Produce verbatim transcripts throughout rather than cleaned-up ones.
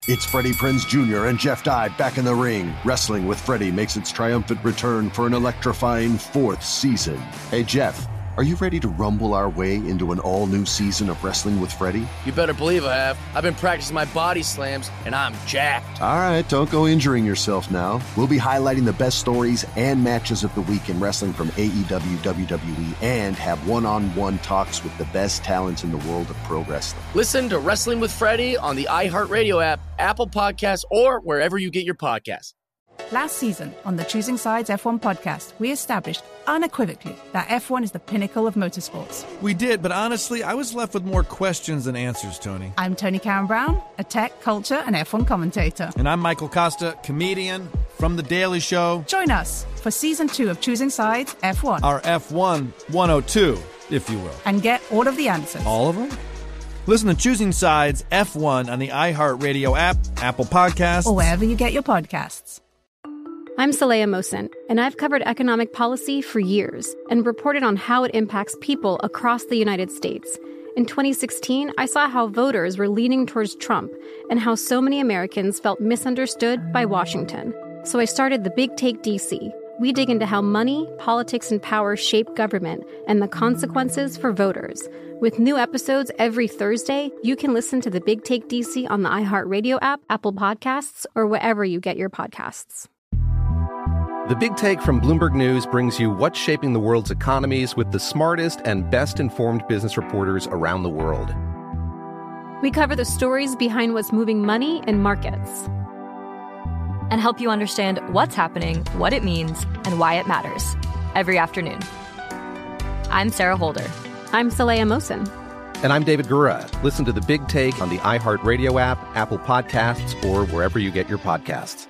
It's Freddie Prinze Junior and Jeff Dye back in the ring. Wrestling with Freddie makes its triumphant return for an electrifying fourth season. Hey, Jeff, are you ready to rumble our way into an all-new season of Wrestling with Freddie? You better believe I have. I've been practicing my body slams, and I'm jacked. All right, don't go injuring yourself now. We'll be highlighting the best stories and matches of the week in wrestling from A E W, W W E, and have one-on-one talks with the best talents in the world of pro wrestling. Listen to Wrestling with Freddie on the iHeartRadio app, Apple Podcasts, or wherever you get your podcasts. Last season on the Choosing Sides F one podcast, we established unequivocally that F one is the pinnacle of motorsports. We did, but honestly, I was left with more questions than answers, Tony. I'm Tony Karen Brown, a tech, culture, and F one commentator. And I'm Michael Costa, comedian from The Daily Show. Join us for season two of Choosing Sides F one. Our F one one oh two, if you will. And get all of the answers. All of them? Listen to Choosing Sides F one on the iHeartRadio app, Apple Podcasts, or wherever you get your podcasts. I'm Saleha Mohsin, and I've covered economic policy for years and reported on how it impacts people across the United States. In twenty sixteen, I saw how voters were leaning towards Trump and how so many Americans felt misunderstood by Washington. So I started The Big Take D C. We dig into how money, politics, and power shape government and the consequences for voters. With new episodes every Thursday, you can listen to The Big Take D C on the iHeartRadio app, Apple Podcasts, or wherever you get your podcasts. The Big Take from Bloomberg News brings you what's shaping the world's economies with the smartest and best-informed business reporters around the world. We cover the stories behind what's moving money and markets. And help you understand what's happening, what it means, and why it matters. Every afternoon. I'm Sarah Holder. I'm Saleha Mohsin. And I'm David Gura. Listen to The Big Take on the iHeartRadio app, Apple Podcasts, or wherever you get your podcasts.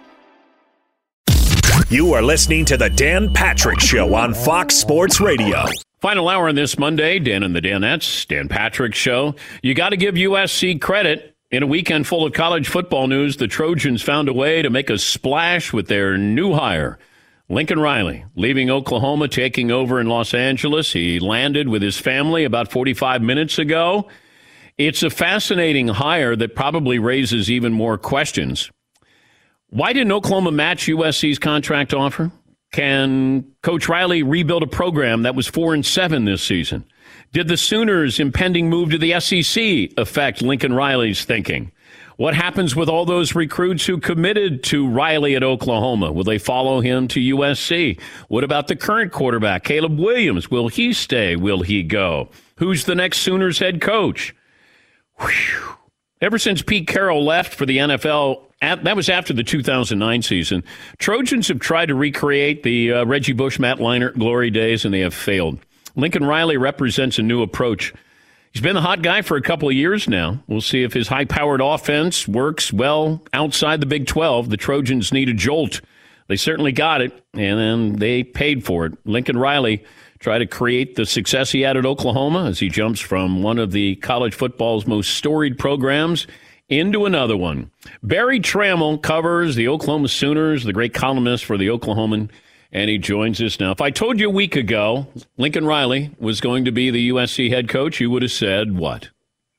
You are listening to The Dan Patrick Show on Fox Sports Radio. Final hour on this Monday, Dan and the Danettes, Dan Patrick Show. You got to give U S C credit. In a weekend full of college football news, the Trojans found a way to make a splash with their new hire, Lincoln Riley, leaving Oklahoma, taking over in Los Angeles. He landed with his family about forty-five minutes ago. It's a fascinating hire that probably raises even more questions. Why didn't Oklahoma match U S C's contract offer? Can Coach Riley rebuild a program that was four and seven this season? Did the Sooners' impending move to the S E C affect Lincoln Riley's thinking? What happens with all those recruits who committed to Riley at Oklahoma? Will they follow him to U S C? What about the current quarterback, Caleb Williams? Will he stay? Will he go? Who's the next Sooners head coach? Whew. Ever since Pete Carroll left for the N F L, at, that was after the two thousand nine season, Trojans have tried to recreate the uh, Reggie Bush, Matt Leinart glory days, and they have failed. Lincoln Riley represents a new approach. He's been the hot guy for a couple of years now. We'll see if his high-powered offense works well outside the Big twelve. The Trojans need a jolt. They certainly got it, and then they paid for it. Lincoln Riley tried to create the success he had at Oklahoma as he jumps from one of the college football's most storied programs into another one. Barry Trammell covers the Oklahoma Sooners, the great columnist for the Oklahoman, and he joins us now. If I told you a week ago Lincoln Riley was going to be the U S C head coach, you would have said what?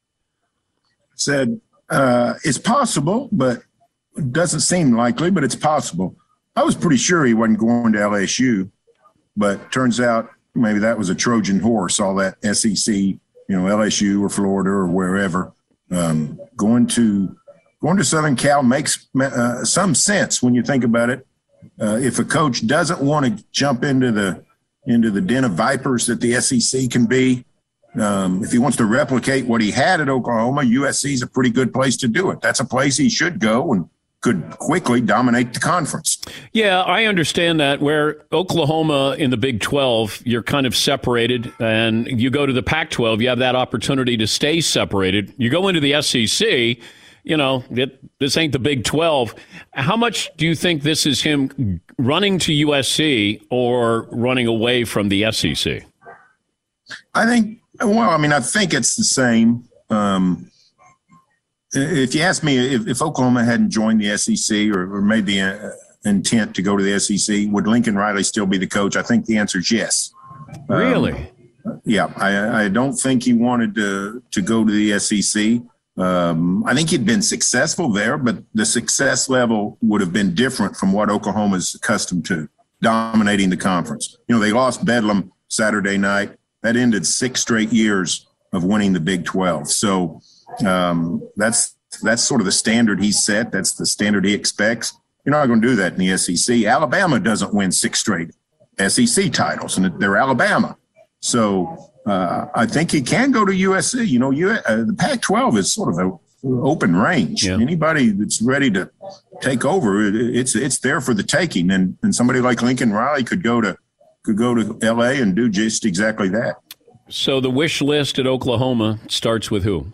Said, uh, it's possible, but it doesn't seem likely, but it's possible. I was pretty sure he wasn't going to L S U, but turns out maybe that was a Trojan horse, all that S E C, you know, L S U or Florida or wherever. Um, going to going to Southern Cal makes uh, some sense when you think about it. Uh, if a coach doesn't want to jump into the into the den of vipers that the S E C can be, um, if he wants to replicate what he had at Oklahoma, U S C is a pretty good place to do it. That's a place he should go and could quickly dominate the conference. Yeah, I understand that. Where Oklahoma in the Big twelve, you're kind of separated, and you go to the Pac twelve, you have that opportunity to stay separated. You go into the S E C, you know, it, this ain't the Big twelve. How much do you think this is him running to U S C or running away from the S E C? I think, well, I mean, I think it's the same. Um, If you ask me if, if Oklahoma hadn't joined the S E C or, or made the uh, intent to go to the S E C, would Lincoln Riley still be the coach? I think the answer is yes. Really? Um, yeah, I, I don't think he wanted to to go to the S E C. Um, I think he'd been successful there, but the success level would have been different from what Oklahoma's accustomed to, dominating the conference. You know, they lost Bedlam Saturday night. That ended six straight years of winning the Big twelve. So um, that's that's sort of the standard he set. That's the standard he expects. You're not going to do that in the S E C. Alabama doesn't win six straight S E C titles, and they're Alabama. So uh, I think he can go to U S C. You know, U- uh, the Pac twelve is sort of an open range. Yeah. Anybody that's ready to take over, it, it's it's there for the taking. And and somebody like Lincoln Riley could go to could go to L A and do just exactly that. So the wish list at Oklahoma starts with who?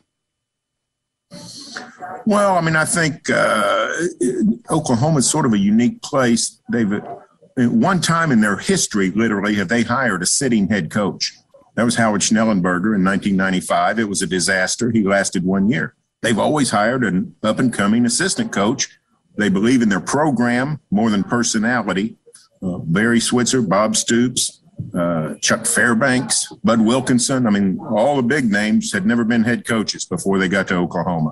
Well, I mean, I think uh, Oklahoma is sort of a unique place. They've at one time in their history, literally, have they hired a sitting head coach. That was Howard Schnellenberger in nineteen ninety-five. It was a disaster. He lasted one year. They've always hired an up-and-coming assistant coach. They believe in their program more than personality. Uh, Barry Switzer, Bob Stoops, uh, Chuck Fairbanks, Bud Wilkinson. I mean, all the big names had never been head coaches before they got to Oklahoma.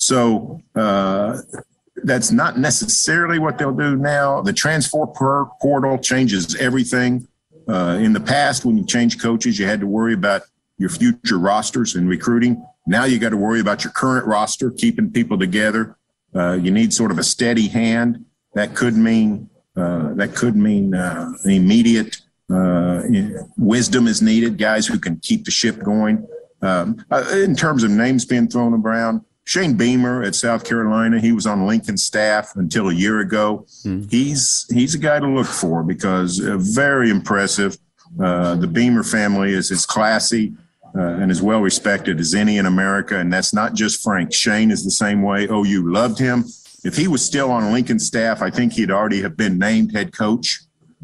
So uh, that's not necessarily what they'll do now. The transfer portal changes everything. Uh, in the past, when you change coaches, you had to worry about your future rosters and recruiting. Now you got to worry about your current roster, keeping people together. Uh, you need sort of a steady hand. That could mean uh, that could mean uh, immediate uh, wisdom is needed. Guys who can keep the ship going. Um, uh, in terms of names being thrown around, Shane Beamer at South Carolina, he was on Lincoln's staff until a year ago. Mm. He's he's a guy to look for because uh, very impressive. Uh, the Beamer family is as classy uh, and as well respected as any in America, and that's not just Frank. Shane is the same way. O U loved him. If he was still on Lincoln's staff, I think he'd already have been named head coach.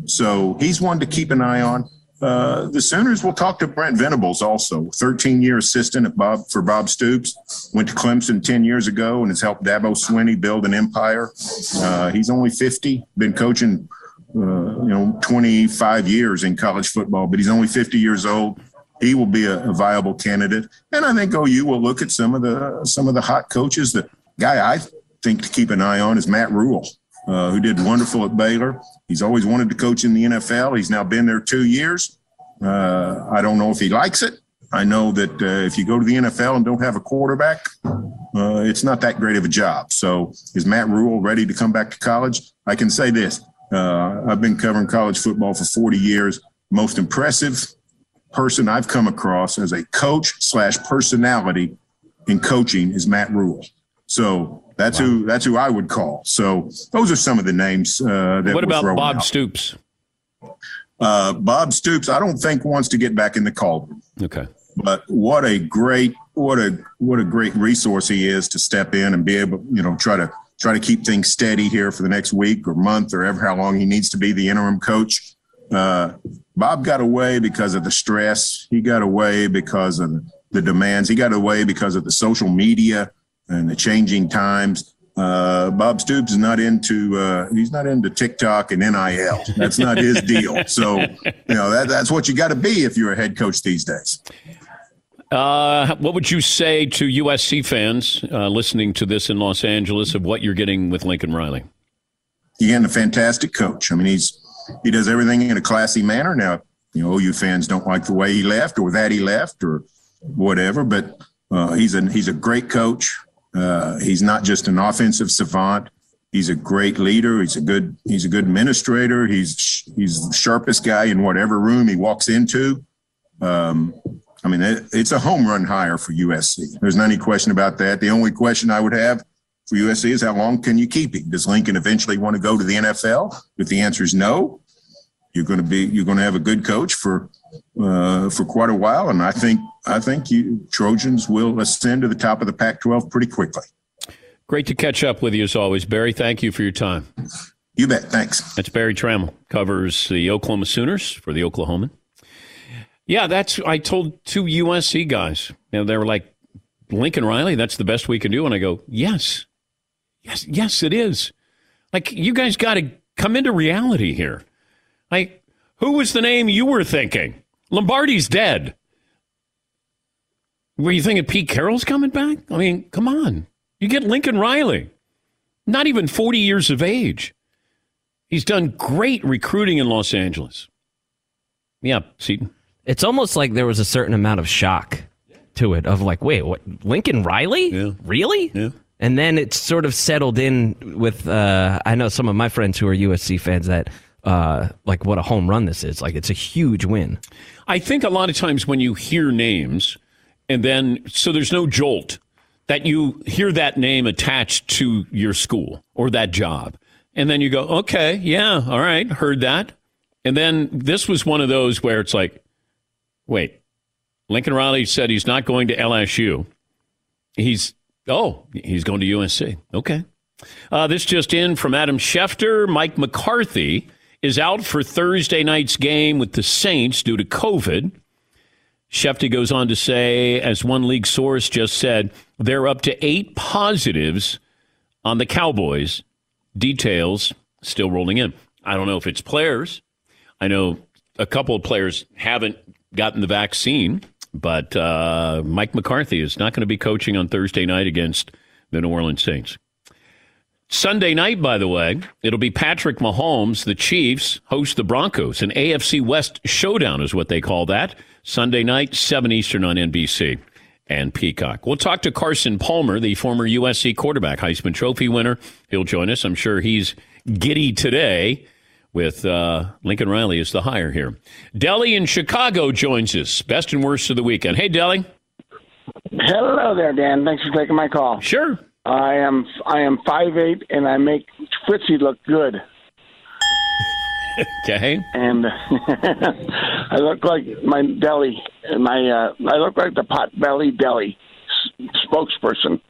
So he's one to keep an eye on. Uh, the Sooners will talk to Brent Venables also, thirteen-year assistant at Bob for Bob Stoops. Went to Clemson ten years ago and has helped Dabo Swinney build an empire. Uh, he's only fifty, been coaching, uh, you know, twenty-five years in college football, but he's only fifty years old. He will be a, a viable candidate. And I think O U will look at some of the some of the hot coaches. The guy I think to keep an eye on is Matt Rule. Uh, who did wonderful at Baylor. He's always wanted to coach in the N F L. He's now been there two years. Uh, I don't know if he likes it. I know that uh, if you go to the N F L and don't have a quarterback, uh, it's not that great of a job. So is Matt Rule ready to come back to college? I can say this. Uh, I've been covering college football for forty years. Most impressive person I've come across as a coach slash personality in coaching is Matt Rule. So That's wow. who that's who I would call. So those are some of the names uh, that. What about Bob out. Stoops? Uh, Bob Stoops, I don't think wants to get back in the cauldron. Okay. But what a great what a what a great resource he is to step in and be able, you know, try to try to keep things steady here for the next week or month or ever how long he needs to be the interim coach. Uh, Bob got away because of the stress. He got away because of the demands. He got away because of the social media and the changing times. Uh, Bob Stoops is not into uh, he's not into TikTok and N I L. That's not his deal. So, you know, that, that's what you got to be if you're a head coach these days. Uh, what would you say to U S C fans uh, listening to this in Los Angeles of what you're getting with Lincoln Riley? You're getting a fantastic coach. I mean, he's he does everything in a classy manner. Now, you know, O U fans don't like the way he left or that he left or whatever, but uh, he's a he's a great coach. Uh, he's not just an offensive savant. He's a great leader. He's a good he's a good administrator. He's he's the sharpest guy in whatever room he walks into. Um, I mean, it, it's a home run hire for U S C. There's not any question about that. The only question I would have for U S C is how long can you keep him? Does Lincoln eventually want to go to the N F L? If the answer is no, you're going to be you're going to have a good coach for uh, for quite a while, and I think I think you Trojans will ascend to the top of the Pac twelve pretty quickly. Great to catch up with you as always, Barry. Thank you for your time. You bet. Thanks. That's Barry Trammell, covers the Oklahoma Sooners for the Oklahoman. Yeah, that's I told two U S C guys. You know, they were like, Lincoln Riley, that's the best we can do. And I go, yes, yes, yes, it is. Like, you guys got to come into reality here. Like, who was the name you were thinking? Lombardi's dead. Were you thinking Pete Carroll's coming back? I mean, come on. You get Lincoln Riley, not even forty years of age. He's done great recruiting in Los Angeles. Yeah, Seton. It's almost like there was a certain amount of shock to it, of like, wait, what? Lincoln Riley? Yeah. Really? Yeah. And then it's sort of settled in with, uh, I know some of my friends who are U S C fans that, uh, like, what a home run this is. Like, it's a huge win. I think a lot of times when you hear names, and then, so there's no jolt, that you hear that name attached to your school or that job. And then you go, okay, yeah, all right, heard that. And then this was one of those where it's like, wait, Lincoln Riley said he's not going to L S U. He's, oh, he's going to U S C. Okay. Uh, this just in from Adam Schefter. Mike McCarthy is out for Thursday night's game with the Saints due to COVID. Schefter goes on to say, as one league source just said, they're up to eight positives on the Cowboys. Details still rolling in. I don't know if it's players. I know a couple of players haven't gotten the vaccine, but uh, Mike McCarthy is not going to be coaching on Thursday night against the New Orleans Saints. Sunday night, by the way, it'll be Patrick Mahomes. The Chiefs host the Broncos. An A F C West showdown is what they call that. Sunday night, seven Eastern on N B C and Peacock. We'll talk to Carson Palmer, the former U S C quarterback, Heisman Trophy winner. He'll join us. I'm sure he's giddy today with uh, Lincoln Riley as the hire here. Deli in Chicago joins us. Best and worst of the weekend. Hey, Deli. Hello there, Dan. Thanks for taking my call. Sure. I am I am five eight, and I make Fritzy look good. Okay. And I look like my deli, my uh, I look like the Potbelly Deli spokesperson.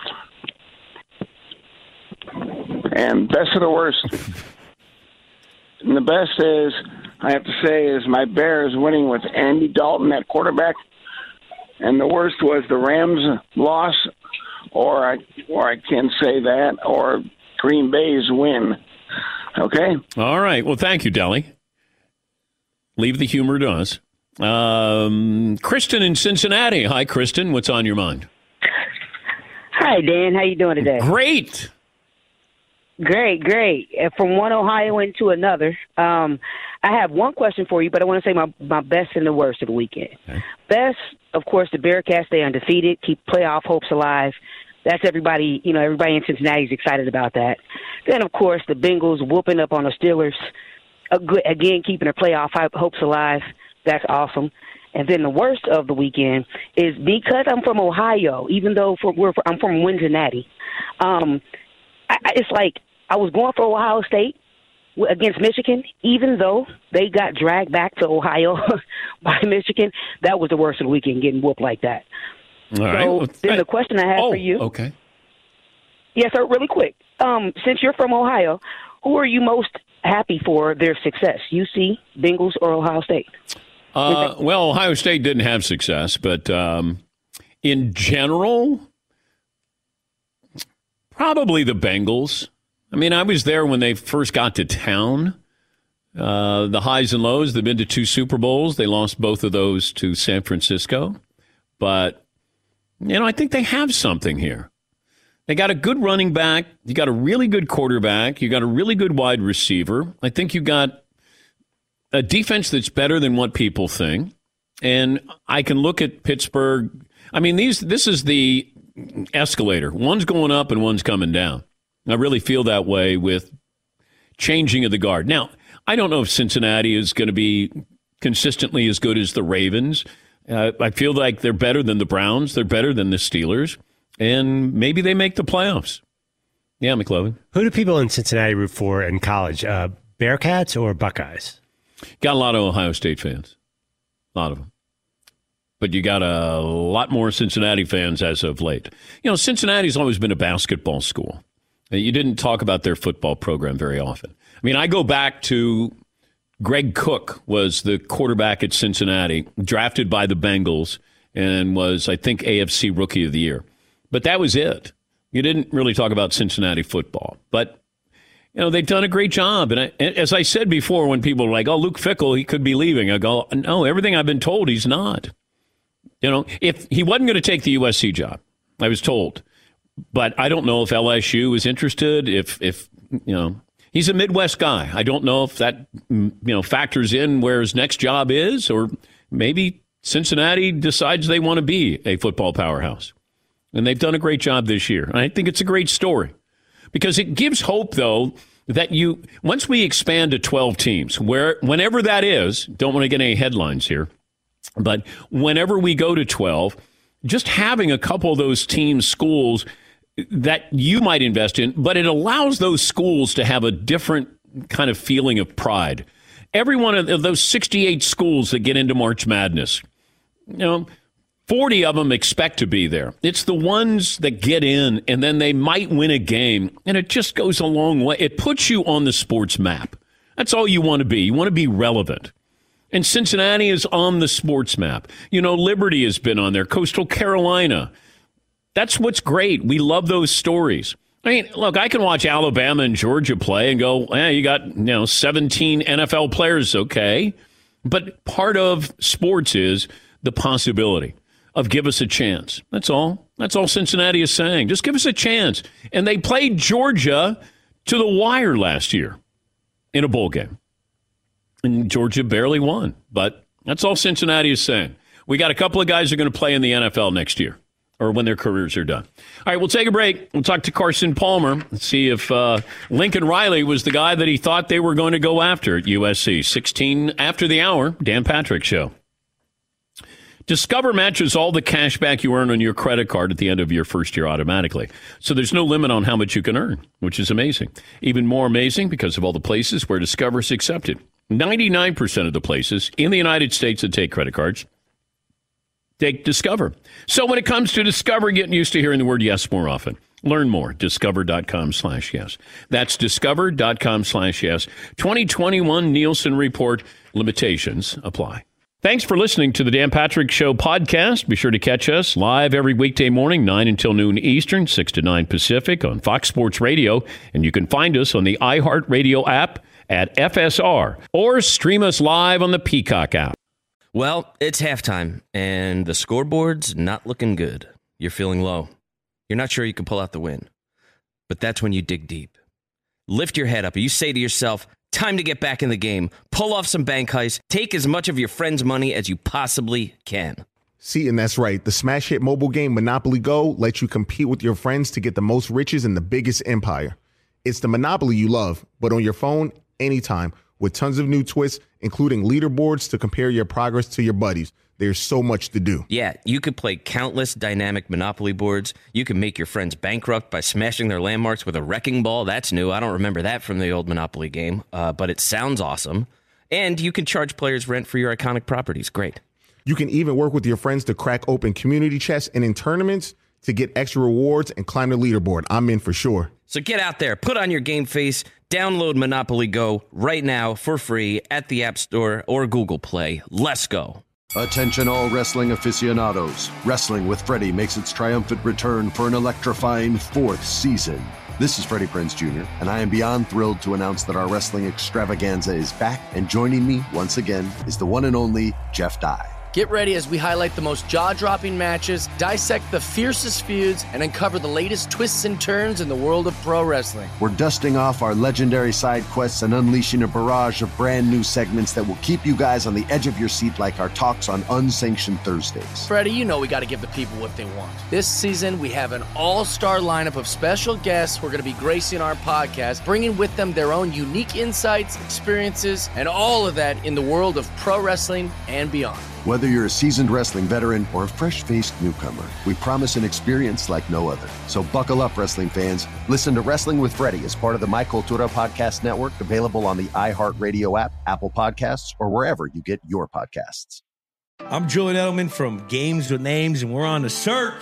And best of the worst. And the best is, I have to say, is my Bears winning with Andy Dalton at quarterback. And the worst was the Rams' loss, or I or I can say that, or Green Bay's win. Okay? All right. Well, thank you, Deli. Leave the humor to us. Um, Kristen in Cincinnati. Hi, Kristen. What's on your mind? Hi, Dan. How you doing today? Great. Great, great. From one Ohio into another, um, I have one question for you, but I want to say my, my best and the worst of the weekend. Okay. Best, of course, the Bearcats stay undefeated, keep playoff hopes alive. That's everybody, you know, everybody in Cincinnati is excited about that. Then, of course, the Bengals whooping up on the Steelers, again, keeping their playoff hopes alive. That's awesome. And then the worst of the weekend is because I'm from Ohio, even though for, we're, I'm from Cincinnati, um, I, it's like I was going for Ohio State against Michigan, even though they got dragged back to Ohio by Michigan. That was the worst of the weekend, getting whooped like that. All so right. Well, then the question I have oh, for you. Okay. Yes, sir, really quick. Um, since you're from Ohio, who are you most happy for their success, U C, Bengals, or Ohio State? Uh, well, Ohio State didn't have success, but um, in general, probably the Bengals. I mean, I was there when they first got to town. Uh, the highs and lows, they've been to two Super Bowls. They lost both of those to San Francisco. But, you know, I think they have something here. They got a good running back. You got a really good quarterback. You got a really good wide receiver. I think you got a defense that's better than what people think. And I can look at Pittsburgh. I mean, these this is the escalator. One's going up and one's coming down. I really feel that way with changing of the guard. Now, I don't know if Cincinnati is going to be consistently as good as the Ravens. Uh, I feel like they're better than the Browns. They're better than the Steelers. And maybe they make the playoffs. Yeah, McLovin. Who do people in Cincinnati root for in college? Uh, Bearcats or Buckeyes? Got a lot of Ohio State fans. A lot of them. But you got a lot more Cincinnati fans as of late. You know, Cincinnati's always been a basketball school. You didn't talk about their football program very often. I mean, I go back to Greg Cook was the quarterback at Cincinnati, drafted by the Bengals, and was, I think, A F C Rookie of the Year. But that was it. You didn't really talk about Cincinnati football. But, you know, they've done a great job. And I, as I said before, when people are like, oh, Luke Fickell, he could be leaving, I go, no, everything I've been told, he's not. You know, if he wasn't going to take the U S C job, I was told, but I don't know if L S U is interested. If, if you know, he's a Midwest guy. I don't know if that, you know, factors in where his next job is, or maybe Cincinnati decides they want to be a football powerhouse. And they've done a great job this year. And I think it's a great story because it gives hope, though, that you, once we expand to twelve teams, where whenever that is, don't want to get any headlines here, but whenever we go to twelve, just having a couple of those team schools that you might invest in, but it allows those schools to have a different kind of feeling of pride. Every one of those sixty-eight schools that get into March Madness, you know, forty of them expect to be there. It's the ones that get in and then they might win a game, and it just goes a long way. It puts you on the sports map. That's all you want to be. You want to be relevant. And Cincinnati is on the sports map. You know, Liberty has been on there, Coastal Carolina. That's what's great. We love those stories. I mean, look, I can watch Alabama and Georgia play and go, eh, you got, you know, seventeen N F L players, okay. But part of sports is the possibility of give us a chance. That's all. That's all Cincinnati is saying. Just give us a chance. And they played Georgia to the wire last year in a bowl game. And Georgia barely won. But that's all Cincinnati is saying. We got a couple of guys who are going to play in the N F L next year, or when their careers are done. All right, we'll take a break. We'll talk to Carson Palmer. Let's see if uh, Lincoln Riley was the guy that he thought they were going to go after at U S C. sixteen after the hour, Dan Patrick Show. Discover matches all the cash back you earn on your credit card at the end of your first year automatically. So there's no limit on how much you can earn, which is amazing. Even more amazing because of all the places where Discover is accepted. ninety-nine percent of the places in the United States that take credit cards take Discover. So when it comes to Discover, getting used to hearing the word yes more often. Learn more. Discover.com slash yes. That's discover.com slash yes. twenty twenty-one Nielsen Report. Limitations apply. Thanks for listening to the Dan Patrick Show podcast. Be sure to catch us live every weekday morning, nine until noon Eastern, six to nine Pacific on Fox Sports Radio. And you can find us on the iHeartRadio app at F S R or stream us live on the Peacock app. Well, it's halftime, and the scoreboard's not looking good. You're feeling low. You're not sure you can pull out the win. But that's when you dig deep. Lift your head up, and you say to yourself, time to get back in the game. Pull off some bank heists. Take as much of your friend's money as you possibly can. See, and that's right. The smash hit mobile game Monopoly Go lets you compete with your friends to get the most riches in the biggest empire. It's the Monopoly you love, but on your phone, anytime, with tons of new twists, including leaderboards to compare your progress to your buddies. There's so much to do. Yeah, you could play countless dynamic Monopoly boards. You can make your friends bankrupt by smashing their landmarks with a wrecking ball. That's new. I don't remember that from the old Monopoly game, uh, but it sounds awesome. And you can charge players rent for your iconic properties. Great. You can even work with your friends to crack open community chests and in tournaments to get extra rewards and climb the leaderboard. I'm in for sure. So get out there, put on your game face, download Monopoly Go right now for free at the App Store or Google Play. Let's go. Attention all wrestling aficionados. Wrestling with Freddie makes its triumphant return for an electrifying fourth season. This is Freddie Prinze Junior, and I am beyond thrilled to announce that our wrestling extravaganza is back, and joining me once again is the one and only Jeff Dye. Get ready as we highlight the most jaw-dropping matches, dissect the fiercest feuds, and uncover the latest twists and turns in the world of pro wrestling. We're dusting off our legendary side quests and unleashing a barrage of brand new segments that will keep you guys on the edge of your seat like our talks on Unsanctioned Thursdays. Freddie, you know we got to give the people what they want. This season, we have an all-star lineup of special guests who are going to be gracing our podcast, bringing with them their own unique insights, experiences, and all of that in the world of pro wrestling and beyond. Whether you're a seasoned wrestling veteran or a fresh-faced newcomer, we promise an experience like no other. So buckle up, wrestling fans. Listen to Wrestling with Freddie as part of the My Cultura Podcast Network, available on the iHeartRadio app, Apple Podcasts, or wherever you get your podcasts. I'm Julian Edelman from Games with Names, and we're on the search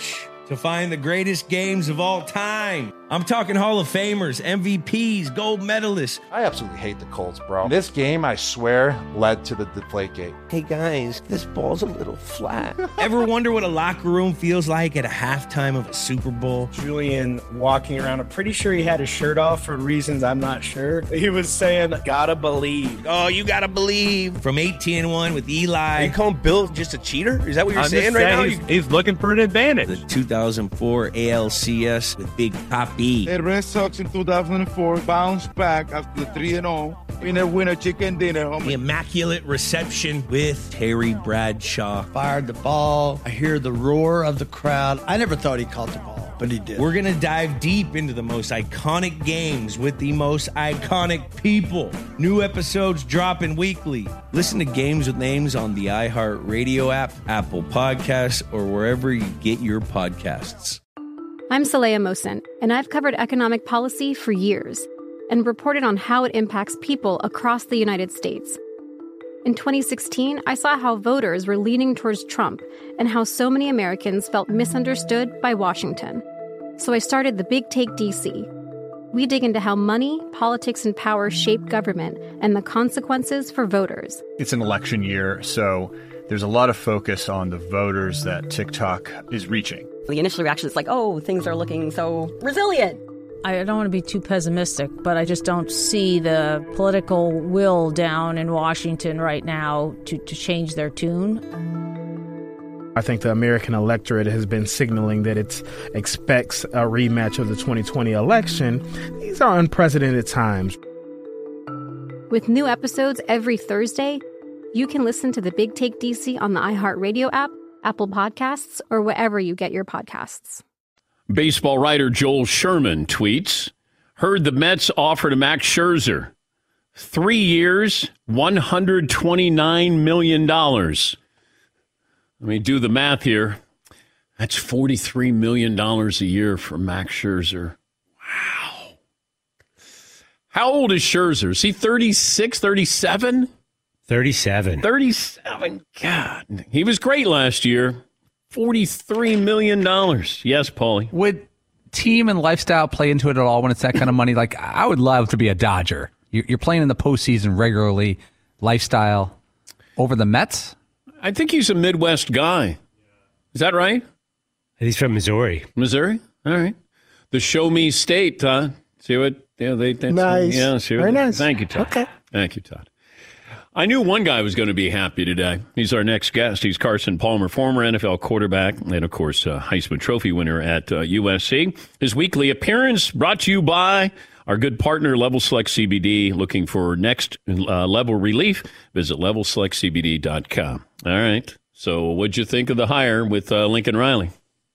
to find the greatest games of all time. I'm talking Hall of Famers, M V Ps, gold medalists. I absolutely hate the Colts, bro. This game, I swear, led to the Deflategate. Hey guys, this ball's a little flat. Ever wonder what a locker room feels like at a halftime of a Super Bowl? Julian walking around, I'm pretty sure he had his shirt off for reasons I'm not sure. He was saying, gotta believe. Oh, you gotta believe. From eighteen and one with Eli. Are you calling Bill just a cheater? Is that what you're I'm saying right now? He's, he's looking for an advantage. The two thousand four A L C S with Big Papi. The Red Sox in two thousand four bounced back after the three and oh. Winner, winner, chicken dinner. Homie. The immaculate reception with Terry Bradshaw. Fired the ball. I hear the roar of the crowd. I never thought he caught the ball, but he did. We're going to dive deep into the most iconic games with the most iconic people. New episodes dropping weekly. Listen to Games with Names on the iHeartRadio app, Apple Podcasts, or wherever you get your podcasts. I'm Saleha Mohsin, and I've covered economic policy for years and reported on how it impacts people across the United States. In twenty sixteen, I saw how voters were leaning towards Trump and how so many Americans felt misunderstood by Washington. So I started the Big Take D C. We dig into how money, politics, and power shape government and the consequences for voters. It's an election year, so there's a lot of focus on the voters that TikTok is reaching. The initial reaction is like, oh, things are looking so resilient. I don't want to be too pessimistic, but I just don't see the political will down in Washington right now to, to change their tune. I think the American electorate has been signaling that it expects a rematch of the twenty twenty election. These are unprecedented times. With new episodes every Thursday, you can listen to the Big Take D C on the iHeartRadio app, Apple Podcasts, or wherever you get your podcasts. Baseball writer Joel Sherman tweets, heard the Mets offer to Max Scherzer three years, one hundred twenty-nine million dollars. Let me do the math here. That's forty-three million dollars a year for Max Scherzer. Wow. How old is Scherzer? Is he thirty-six, thirty-seven? thirty-seven. thirty-seven. God. He was great last year. forty-three million dollars. Yes, Paulie. Would team and lifestyle play into it at all when it's that kind of money? Like, I would love to be a Dodger. You're playing in the postseason regularly. Lifestyle over the Mets? I think he's a Midwest guy. Is that right? He's from Missouri. Missouri? All right. The show me state, Todd. See what? Yeah, they, that's, nice. Yeah, see what, Very nice. Thank you, Todd. Okay. Thank you, Todd. I knew one guy was going to be happy today. He's our next guest. He's Carson Palmer, former N F L quarterback and, of course, uh, Heisman Trophy winner at uh, U S C. His weekly appearance brought to you by our good partner, Level Select C B D. Looking for next uh, level relief? Visit level select c b d dot com. All right. So what'd you think of the hire with uh, Lincoln Riley?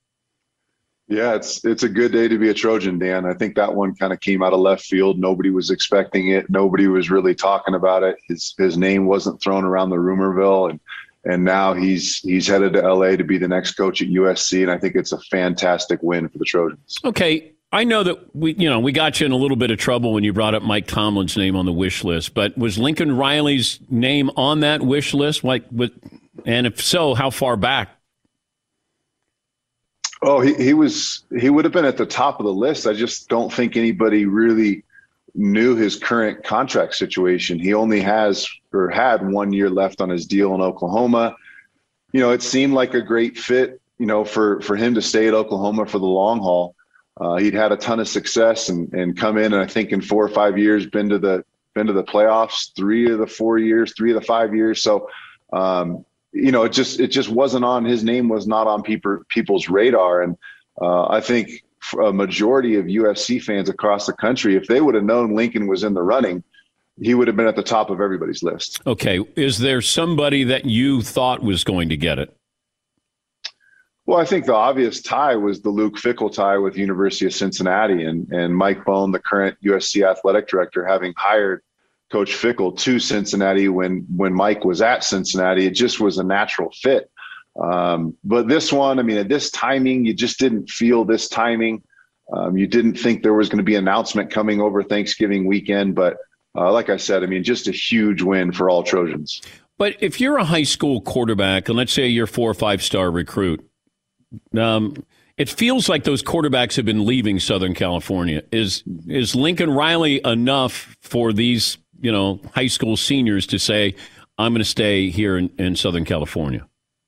Yeah, it's it's a good day to be a Trojan, Dan. I think that one kind of came out of left field. Nobody was expecting it. Nobody was really talking about it. His his name wasn't thrown around the rumorville, and and now he's he's headed to L A to be the next coach at U S C, and I think it's a fantastic win for the Trojans. Okay, I know that we you know we got you in a little bit of trouble when you brought up Mike Tomlin's name on the wish list, but was Lincoln Riley's name on that wish list? Like, what, and if so, how far back? Oh, he, he was he would have been at the top of the list. I just don't think anybody really knew his current contract situation. He only has or had one year left on his deal in Oklahoma. You know, it seemed like a great fit, you know, for, for him to stay at Oklahoma for the long haul. Uh, he'd had a ton of success and, and come in, and I think in four or five years been to the been to the playoffs three of the four years, three of the five years. So, um, you know, it just it just wasn't on his name was not on people people's radar. And uh, I think for a majority of U S C fans across the country, if they would have known Lincoln was in the running, he would have been at the top of everybody's list. Okay. Is there somebody that you thought was going to get it? Well, I think the obvious tie was the Luke Fickell tie with University of Cincinnati, and, and Mike Bohn, the current U S C athletic director, having hired Coach Fickell to Cincinnati when when Mike was at Cincinnati. It just was a natural fit. Um, but this one, I mean, at this timing, you just didn't feel this timing. Um, you didn't think there was going to be an announcement coming over Thanksgiving weekend. But uh, like I said, I mean, just a huge win for all Trojans. But if you're a high school quarterback, and let's say you're a four or five star recruit, um, It feels like those quarterbacks have been leaving Southern California. Is is Lincoln Riley enough for these, you know, high school seniors to say, I'm going to stay here in, in Southern California?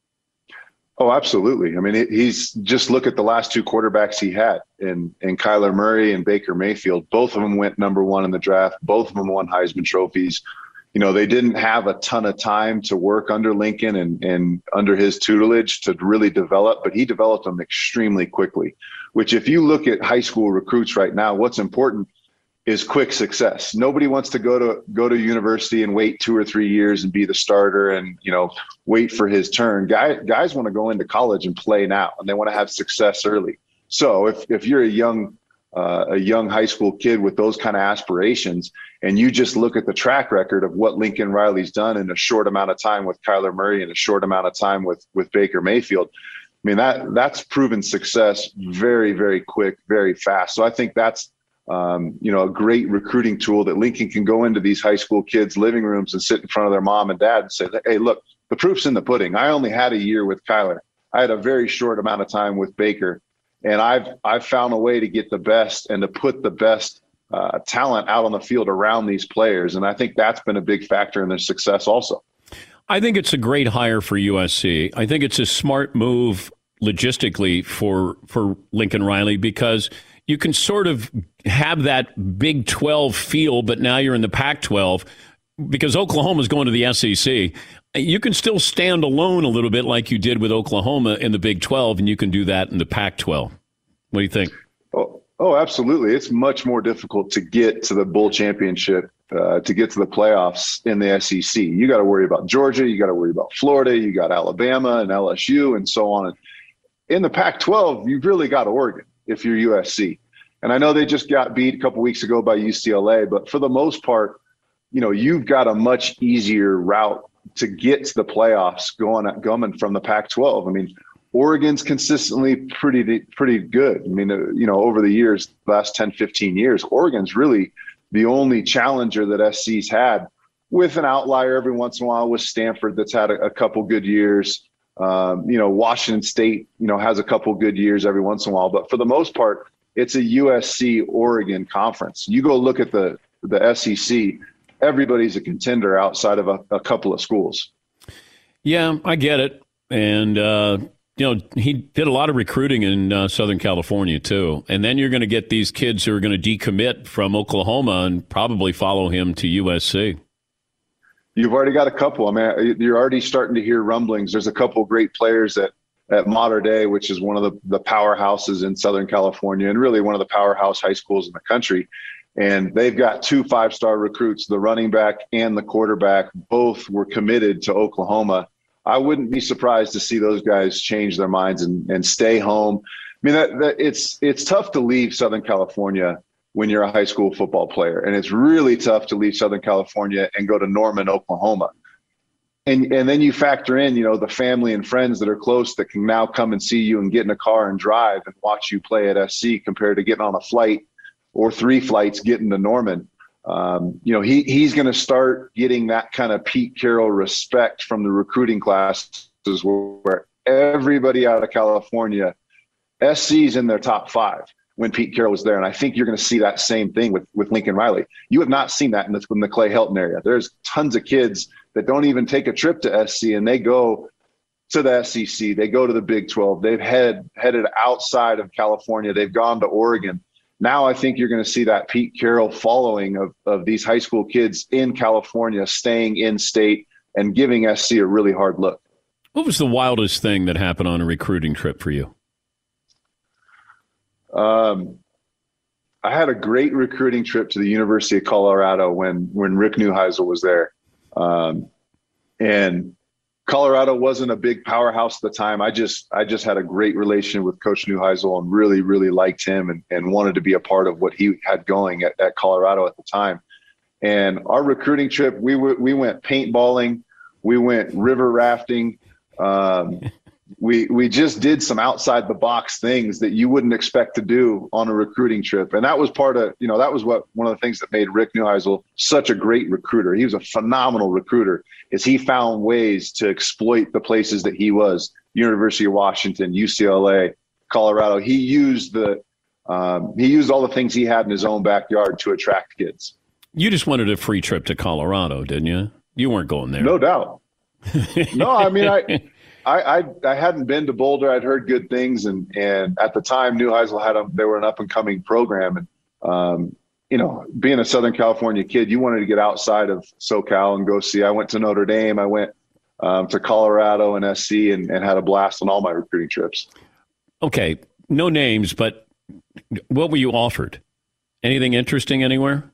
Oh, absolutely. I mean, it, he's just look at the last two quarterbacks he had in, in Kyler Murray and Baker Mayfield. Both of them went number one in the draft. Both of them won Heisman trophies. You know, they didn't have a ton of time to work under Lincoln and, and under his tutelage to really develop, but he developed them extremely quickly, which if you look at high school recruits right now, what's important is quick success. Nobody wants to go to go to university and wait two or three years and be the starter and, you know, wait for his turn. Guys, guys want to go into college and play now, and they want to have success early. So if, if you're a young uh, a young high school kid with those kind of aspirations, and you just look at the track record of what Lincoln Riley's done in a short amount of time with Kyler Murray and a short amount of time with, with Baker Mayfield, I mean, that that's proven success very, very quick, very fast. So I think that's, um, you know, a great recruiting tool that Lincoln can go into these high school kids' living rooms and sit in front of their mom and dad and say, hey, look, the proof's in the pudding. I only had a year with Kyler. I had a very short amount of time with Baker. And I've I've found a way to get the best and to put the best uh, talent out on the field around these players. And I think that's been a big factor in their success also. I think it's a great hire for U S C. I think it's a smart move logistically for for Lincoln Riley, because you can sort of have that Big twelve feel, but now you're in the Pac twelve because Oklahoma's going to the S E C. You can still stand alone a little bit like you did with Oklahoma in the Big twelve, and you can do that in the Pac twelve. What do you think? Oh, oh, absolutely. It's much more difficult to get to the bowl championship, uh, to get to the playoffs in the S E C. You got to worry about Georgia. You got to worry about Florida. You got Alabama and L S U and so on. In the Pac twelve, you've really got Oregon if you're U S C. And I know they just got beat a couple weeks ago by U C L A, but for the most part, you know, you've got a much easier route to get to the playoffs going going from the Pac twelve. I mean, Oregon's consistently pretty pretty good. I mean, uh, you know, over the years, last ten, fifteen years, Oregon's really the only challenger that S C's had, with an outlier every once in a while with Stanford that's had a, a couple good years. Um, you know, Washington State, you know, has a couple good years every once in a while. But for the most part, it's a U S C-Oregon conference. You go look at the the S E C, everybody's a contender outside of a, a couple of schools. Yeah, I get it. And, uh, you know, he did a lot of recruiting in uh, Southern California, too. And then you're going to get these kids who are going to decommit from Oklahoma and probably follow him to U S C. You've already got a couple. I mean, you're already starting to hear rumblings. There's a couple of great players at, at Mater Dei, which is one of the, the powerhouses in Southern California and really one of the powerhouse high schools in the country. And they've got two five-star recruits, the running back and the quarterback. Both were committed to Oklahoma. I wouldn't be surprised to see those guys change their minds and, and stay home. I mean, that, that it's it's tough to leave Southern California when you're a high school football player. And it's really tough to leave Southern California and go to Norman, Oklahoma. And and then you factor in, you know, the family and friends that are close that can now come and see you and get in a car and drive and watch you play at S C compared to getting on a flight or three flights getting to Norman. Um, you know, he he's going to start getting that kind of Pete Carroll respect from the recruiting classes where everybody out of California, S C's in their top five when Pete Carroll was there. And I think you're going to see that same thing with, with Lincoln Riley. You have not seen that in the, in the Clay Helton area. There's tons of kids that don't even take a trip to S C, and they go to the S E C. They go to the Big twelve. They've head, headed outside of California. They've gone to Oregon. Now I think you're going to see that Pete Carroll following of, of these high school kids in California staying in state and giving S C a really hard look. What was the wildest thing that happened on a recruiting trip for you? Um, I had a great recruiting trip to the University of Colorado when, when Rick Neuheisel was there. Um, and Colorado wasn't a big powerhouse at the time. I just, I just had a great relation with Coach Neuheisel and really, really liked him and, and wanted to be a part of what he had going at, at Colorado at the time. And our recruiting trip, we w- we went paintballing, we went river rafting. Um, we, we just did some outside the box things that you wouldn't expect to do on a recruiting trip. And that was part of, you know, that was what, one of the things that made Rick Neuheisel such a great recruiter. He was a phenomenal recruiter, is he found ways to exploit the places that he was, University of Washington, U C L A, Colorado, he used the um, he used all the things he had in his own backyard to attract kids. You just wanted a free trip to Colorado, didn't you? You weren't going there. No doubt. No, I mean, I, I, I, I hadn't been to Boulder. I'd heard good things. And, and at the time, Neuheisel had a, they were an up and coming program. And, um, you know, being a Southern California kid, you wanted to get outside of SoCal and go see. I went to Notre Dame. I went um, to Colorado and S C and, and had a blast on all my recruiting trips. Okay. No names, but what were you offered? Anything interesting anywhere?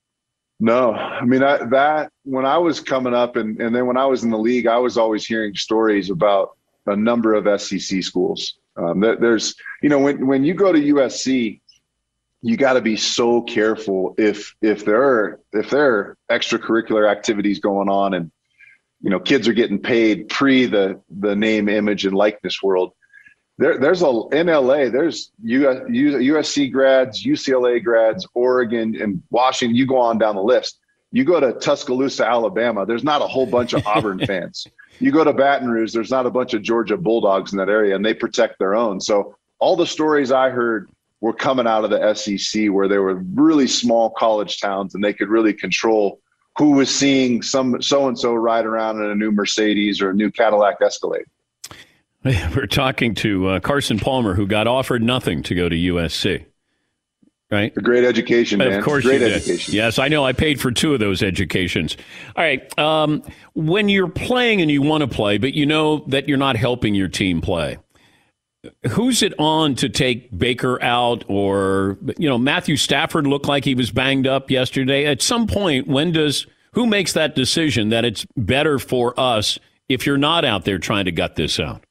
No, I mean, I, that when I was coming up and, and then when I was in the league, I was always hearing stories about a number of S E C schools. Um, there, there's, you know, when, when you go to U S C, you got to be so careful if, if there are, if there are extracurricular activities going on and, you know, kids are getting paid pre the, the name, image, and likeness world. There, there's a in L A. There's U S C grads, U C L A grads, Oregon, and Washington. You go on down the list. You go to Tuscaloosa, Alabama. There's not a whole bunch of Auburn fans. You go to Baton Rouge. There's not a bunch of Georgia Bulldogs in that area, and they protect their own. So all the stories I heard were coming out of the S E C, where they were really small college towns, and they could really control who was seeing some so and so ride around in a new Mercedes or a new Cadillac Escalade. We're talking to uh, Carson Palmer, who got offered nothing to go to U S C. Right? A great education, man. Of course great you did. education. Yes, I know. I paid for two of those educations. All right. Um, when you're playing and you want to play, but you know that you're not helping your team play, who's it on to take Baker out? Or, you know, Matthew Stafford looked like he was banged up yesterday. At some point, when does who makes that decision that it's better for us if you're not out there trying to gut this out?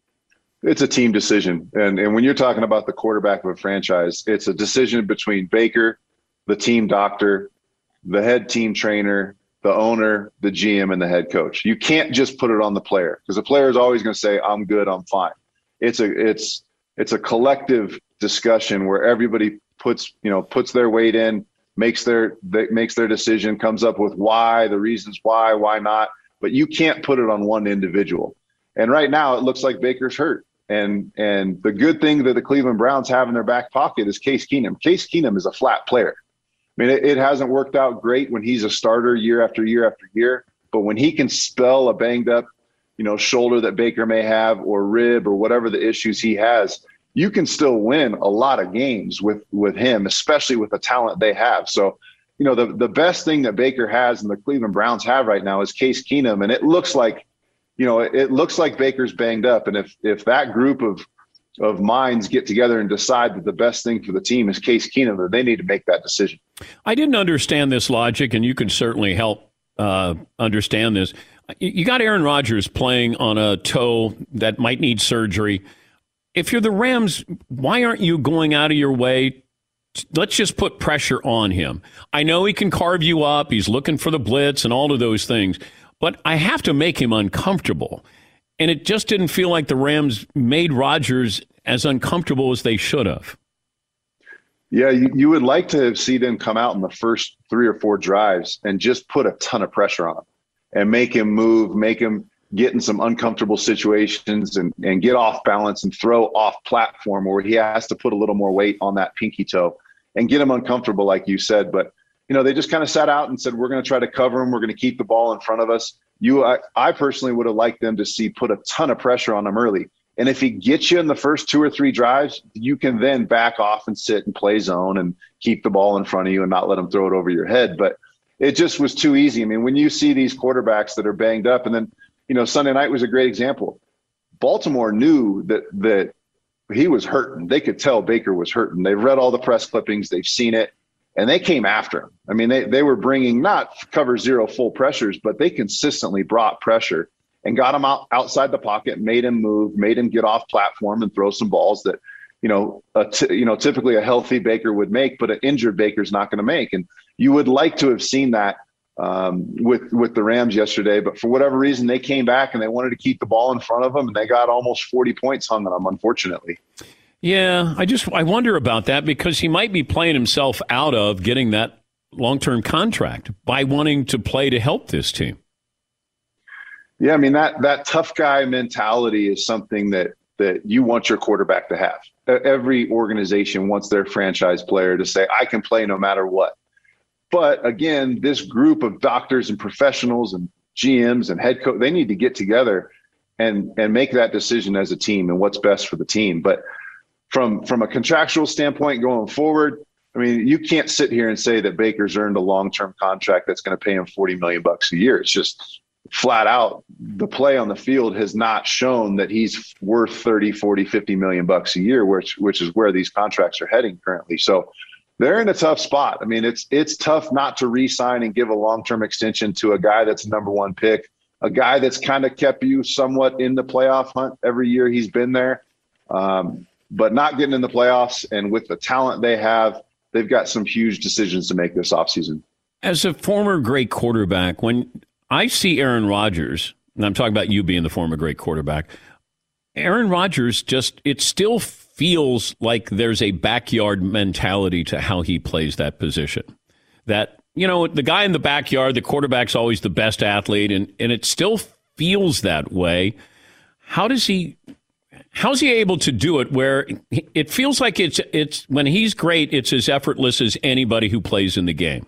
It's a team decision. And and when you're talking about the quarterback of a franchise, it's a decision between Baker, the team doctor, the head team trainer, the owner, the G M, and the head coach. You can't just put it on the player, because the player is always going to say, I'm good, I'm fine. It's a it's it's a collective discussion where everybody puts, you know, puts their weight in, makes their makes their decision, comes up with why, the reasons why, why not. But you can't put it on one individual. And right now it looks like Baker's hurt. And and the good thing that the Cleveland Browns have in their back pocket is Case Keenum. Case Keenum is a flat player. I mean, it, it hasn't worked out great when he's a starter year after year after year. But when he can spell a banged up, you know, shoulder that Baker may have, or rib, or whatever the issues he has, you can still win a lot of games with with him, especially with the talent they have. So, you know, the the best thing that Baker has and the Cleveland Browns have right now is Case Keenum, and it looks like. You know, it looks like Baker's banged up. And if if that group of of minds get together and decide that the best thing for the team is Case Keenum, then they need to make that decision. I didn't understand this logic, and you can certainly help uh, understand this. You got Aaron Rodgers playing on a toe that might need surgery. If you're the Rams, why aren't you going out of your way? Let's just put pressure on him. I know he can carve you up. He's looking for the blitz and all of those things. But I have to make him uncomfortable. And it just didn't feel like the Rams made Rodgers as uncomfortable as they should have. Yeah, you, you would like to see them come out in the first three or four drives and just put a ton of pressure on him and make him move, make him get in some uncomfortable situations and, and get off balance and throw off platform where he has to put a little more weight on that pinky toe and get him uncomfortable, like you said. But you know, they just kind of sat out and said, we're going to try to cover them. We're going to keep the ball in front of us. You, I, I personally would have liked them to see put a ton of pressure on him early. And if he gets you in the first two or three drives, you can then back off and sit and play zone and keep the ball in front of you and not let him throw it over your head. But it just was too easy. I mean, when you see these quarterbacks that are banged up, and then, you know, Sunday night was a great example. Baltimore knew that that he was hurting. They could tell Baker was hurting. They've read all the press clippings. They've seen it. And they came after him. I mean, they, they were bringing not cover zero full pressures, but they consistently brought pressure and got him out outside the pocket, made him move, made him get off platform and throw some balls that, you know, a t- you know, typically a healthy Baker would make, but an injured Baker's not going to make. And you would like to have seen that um, with with the Rams yesterday, but for whatever reason, they came back and they wanted to keep the ball in front of them, and they got almost forty points hung on them, unfortunately. Yeah, I just I wonder about that, because he might be playing himself out of getting that long-term contract by wanting to play to help this team. Yeah, I mean, that that tough guy mentality is something that that you want your quarterback to have. every organization wants their franchise player to say, I can play no matter what. But again, this group of doctors and professionals and G Ms and head coach, they need to get together and and make that decision as a team and what's best for the team. But from from a contractual standpoint going forward, I mean, you can't sit here and say that Baker's earned a long-term contract that's going to pay him forty million bucks a year. It's just flat out, the play on the field has not shown that he's worth thirty, forty, fifty million bucks a year, which which is where these contracts are heading currently. So they're in a tough spot. I mean, it's it's tough not to re-sign and give a long-term extension to a guy that's a number one pick, a guy that's kind of kept you somewhat in the playoff hunt every year he's been there, um, but not getting in the playoffs. And with the talent they have, they've got some huge decisions to make this offseason. As a former great quarterback, when I see Aaron Rodgers, and I'm talking about you being the former great quarterback, Aaron Rodgers just, it still feels like there's a backyard mentality to how he plays that position. That, you know, the guy in the backyard, the quarterback's always the best athlete, and, and it still feels that way. How does he, how's he able to do it where it feels like it's, it's when he's great, it's as effortless as anybody who plays in the game?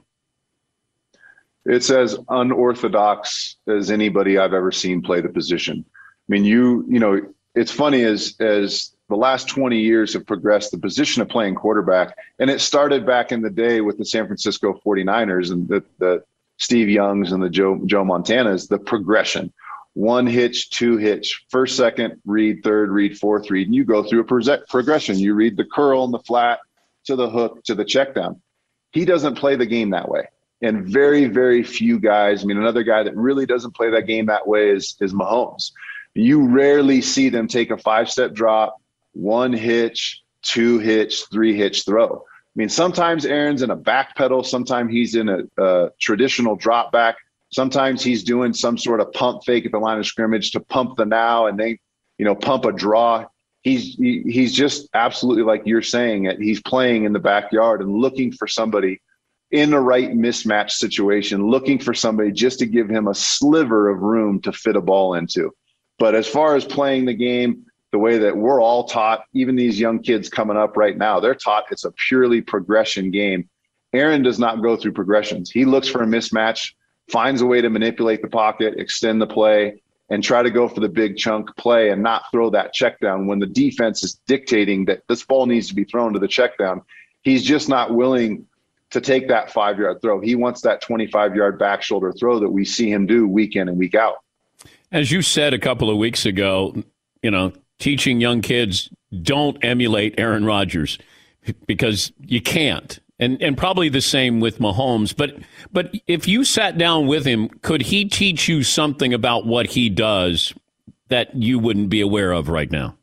It's as unorthodox as anybody I've ever seen play the position. I mean, you, you know, it's funny as, as the last twenty years have progressed, the position of playing quarterback, and it started back in the day with the San Francisco forty-niners and the, the Steve Youngs and the Joe, Joe Montanas, the progression, one hitch, two hitch, first, second, read, third, read, fourth, read, and you go through a pro- progression. You read the curl and the flat to the hook to the check down. He doesn't play the game that way. And very, very few guys. I mean, another guy that really doesn't play that game that way is, is Mahomes. You rarely see them take a five-step drop, one hitch, two hitch, three hitch throw. I mean, sometimes Aaron's in a back pedal. Sometimes he's in a, a traditional drop back. Sometimes he's doing some sort of pump fake at the line of scrimmage to pump the now and then, you know, pump a draw. He's he, he's just absolutely, like you're saying, it. He's playing in the backyard and looking for somebody in the right mismatch situation, looking for somebody just to give him a sliver of room to fit a ball into. But as far as playing the game, the way that we're all taught, even these young kids coming up right now, they're taught it's a purely progression game. Aaron does not go through progressions. He looks for a mismatch, finds a way to manipulate the pocket, extend the play, and try to go for the big chunk play and not throw that check down when the defense is dictating that this ball needs to be thrown to the check down. He's just not willing to take that five-yard throw. He wants that twenty-five-yard back shoulder throw that we see him do week in and week out. As you said a couple of weeks ago, you know, teaching young kids, don't emulate Aaron Rodgers because you can't. And and probably the same with Mahomes. But but if you sat down with him, could he teach you something about what he does that you wouldn't be aware of right now?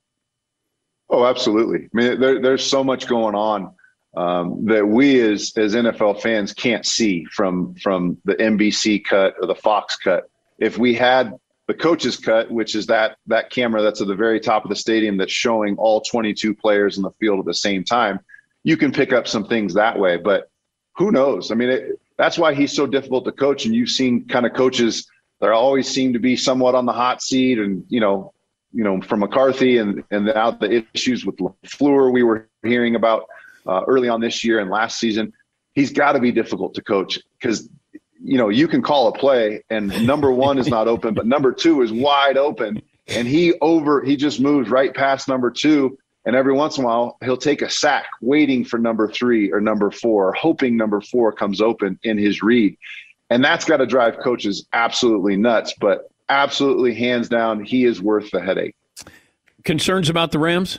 Oh, absolutely. I mean, there, there's so much going on um, that we as as N F L fans can't see from from the N B C cut or the Fox cut. If we had the coach's cut, which is that that camera that's at the very top of the stadium that's showing all twenty-two players in the field at the same time, you can pick up some things that way. But who knows? I mean, it, that's why he's so difficult to coach. And you've seen kind of coaches that always seem to be somewhat on the hot seat. And, you know, you know, from McCarthy and, and now the issues with LaFleur we were hearing about uh, early on this year and last season, he's got to be difficult to coach because, you know, you can call a play and number one is not open, but number two is wide open. And he over, he just moves right past number two. And every once in a while, he'll take a sack waiting for number three or number four, hoping number four comes open in his read. And that's got to drive coaches absolutely nuts. But absolutely, hands down, he is worth the headache. Concerns about the Rams?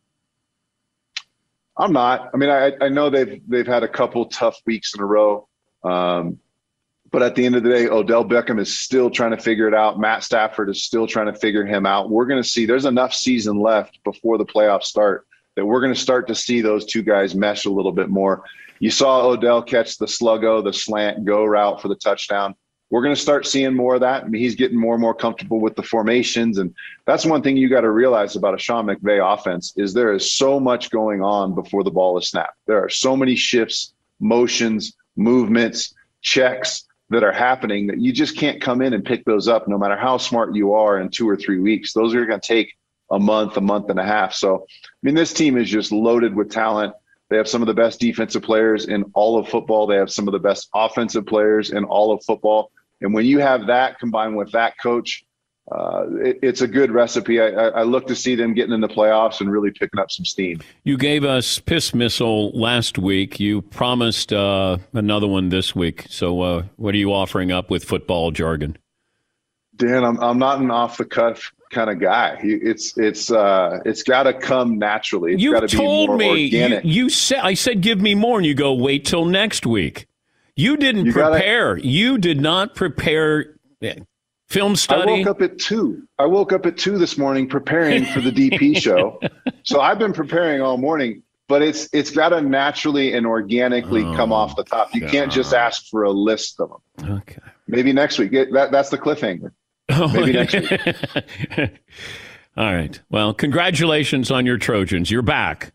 I'm not. I mean, I, I know they've they've had a couple tough weeks in a row. Um, but at the end of the day, Odell Beckham is still trying to figure it out. Matt Stafford is still trying to figure him out. We're going to see there's enough season left before the playoffs start that we're going to start to see those two guys mesh a little bit more. You saw Odell catch the sluggo, the slant go route for the touchdown. We're going to start seeing more of that. I mean, he's getting more and more comfortable with the formations. And that's one thing you got to realize about a Sean McVay offense is there is so much going on before the ball is snapped. There are so many shifts, motions, movements, checks that are happening that you just can't come in and pick those up no matter how smart you are in two or three weeks. Those are going to take a month, a month and a half. So, I mean, this team is just loaded with talent. They have some of the best defensive players in all of football. They have some of the best offensive players in all of football. And when you have that combined with that coach, uh, it, it's a good recipe. I, I look to see them getting in the playoffs and really picking up some steam. You gave us Piss Missile last week. You promised uh, another one this week. So uh, what are you offering up with football jargon? Dan, I'm I'm not an off the cuff kind of guy. It's it's uh, it's got to come naturally. It's You got to be told more me organic. you, you said I said give me more, and you go wait till next week. You didn't You gotta- prepare. You did not prepare. Film study. I woke up at two. I woke up at two this morning preparing for the D P show. So I've been preparing all morning, but it's it's got to naturally and organically Oh, come off the top. You can't just ask for a list of them. Okay. Maybe next week. That, that's the cliffhanger. Maybe next week. All right. Well, congratulations on your Trojans. You're back.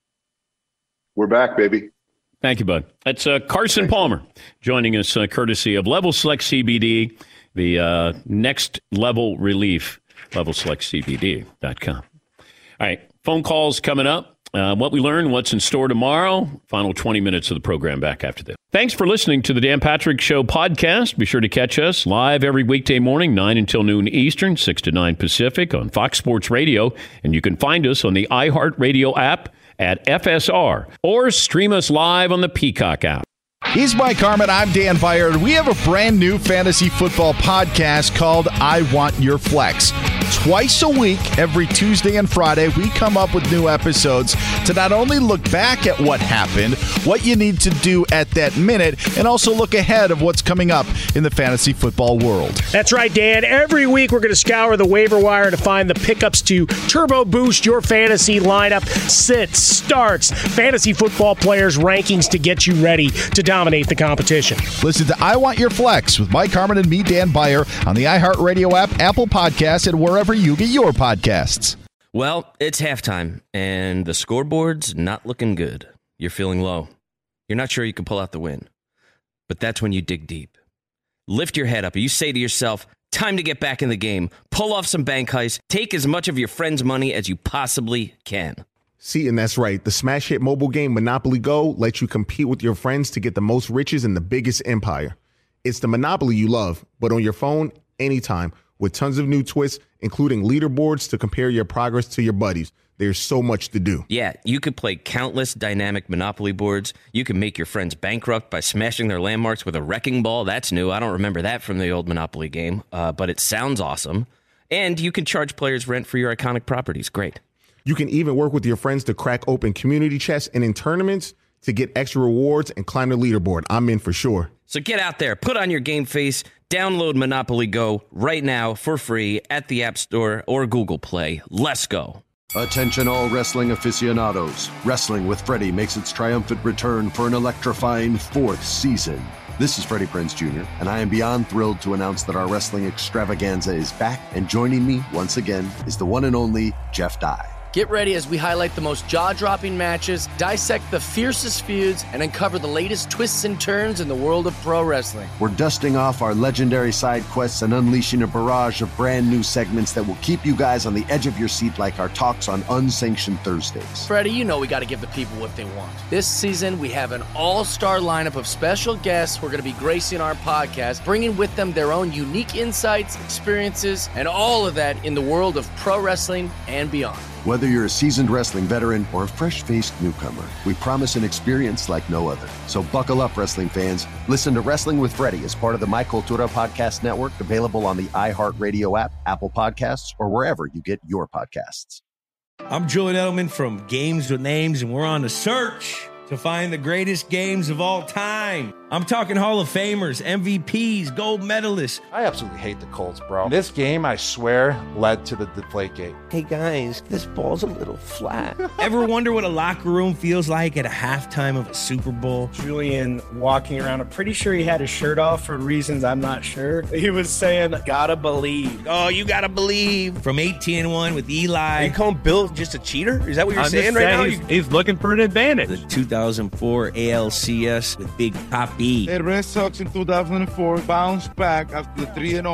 We're back, baby. Thank you, bud. That's uh, Carson Palmer joining us, uh, courtesy of Level Select C B D, the uh, next level relief, level select c b d dot com. All right. Phone calls coming up. Uh, what we learned, what's in store tomorrow. Final twenty minutes of the program back after this. Thanks for listening to the Dan Patrick Show podcast. Be sure to catch us live every weekday morning, nine until noon Eastern, six to nine Pacific on Fox Sports Radio. And you can find us on the iHeartRadio app at F S R or stream us live on the Peacock app. He's Mike Harmon. I'm Dan Byer. We have a brand new fantasy football podcast called I Want Your Flex. Twice a week, every Tuesday and Friday, we come up with new episodes to not only look back at what happened, what you need to do at that minute, and also look ahead of what's coming up in the fantasy football world. That's right, Dan. Every week we're going to scour the waiver wire to find the pickups to turbo boost your fantasy lineup, sits, starts, fantasy football players' rankings to get you ready to dominate the competition. Listen to I Want Your Flex with Mike Harmon and me, Dan Byer, on the iHeartRadio app, Apple Podcasts, and wherever you get your podcasts. Well, it's halftime, and the scoreboard's not looking good. You're feeling low. You're not sure you can pull out the win. But that's when you dig deep. Lift your head up. You say to yourself, time to get back in the game. Pull off some bank heists. Take as much of your friend's money as you possibly can. See, and that's right. The smash hit mobile game Monopoly Go lets you compete with your friends to get the most riches in the biggest empire. It's the Monopoly you love, but on your phone, anytime, with tons of new twists, including leaderboards to compare your progress to your buddies. There's so much to do. Yeah, you could play countless dynamic Monopoly boards. You can make your friends bankrupt by smashing their landmarks with a wrecking ball. That's new. I don't remember that from the old Monopoly game, uh, but it sounds awesome. And you can charge players rent for your iconic properties. Great. You can even work with your friends to crack open community chests and in tournaments to get extra rewards and climb the leaderboard. I'm in for sure. So get out there, put on your game face, download Monopoly Go right now for free at the App Store or Google Play. Let's go. Attention all wrestling aficionados. Wrestling with Freddie makes its triumphant return for an electrifying fourth season. This is Freddie Prinze Junior, and I am beyond thrilled to announce that our wrestling extravaganza is back, and joining me once again is the one and only Jeff Dye. Get ready as we highlight the most jaw-dropping matches, dissect the fiercest feuds, and uncover the latest twists and turns in the world of pro wrestling. We're dusting off our legendary side quests and unleashing a barrage of brand new segments that will keep you guys on the edge of your seat like our talks on Unsanctioned Thursdays. Freddie, you know we got to give the people what they want. This season, we have an all-star lineup of special guests who are going to be gracing our podcast, bringing with them their own unique insights, experiences, and all of that in the world of pro wrestling and beyond. Whether you're a seasoned wrestling veteran or a fresh-faced newcomer, we promise an experience like no other. So buckle up, wrestling fans. Listen to Wrestling with Freddie as part of the My Cultura Podcast Network, available on the iHeartRadio app, Apple Podcasts, or wherever you get your podcasts. I'm Julian Edelman from Games with Names, and we're on the search to find the greatest games of all time. I'm talking Hall of Famers, M V Ps, gold medalists. I absolutely hate the Colts, bro. This game, I swear, led to the Deflategate. Hey, guys, this ball's a little flat. Ever wonder what a locker room feels like at a halftime of a Super Bowl? Julian walking around, I'm pretty sure he had his shirt off for reasons I'm not sure. He was saying, gotta believe. Oh, you gotta believe. From eighteen and one with Eli. Are you calling Bill just a cheater? Is that what you're I'm saying right saying now? He's, he's looking for an advantage. The two thousand four A L C S with Big Papi. The Red Sox in two thousand four bounced back after the three and oh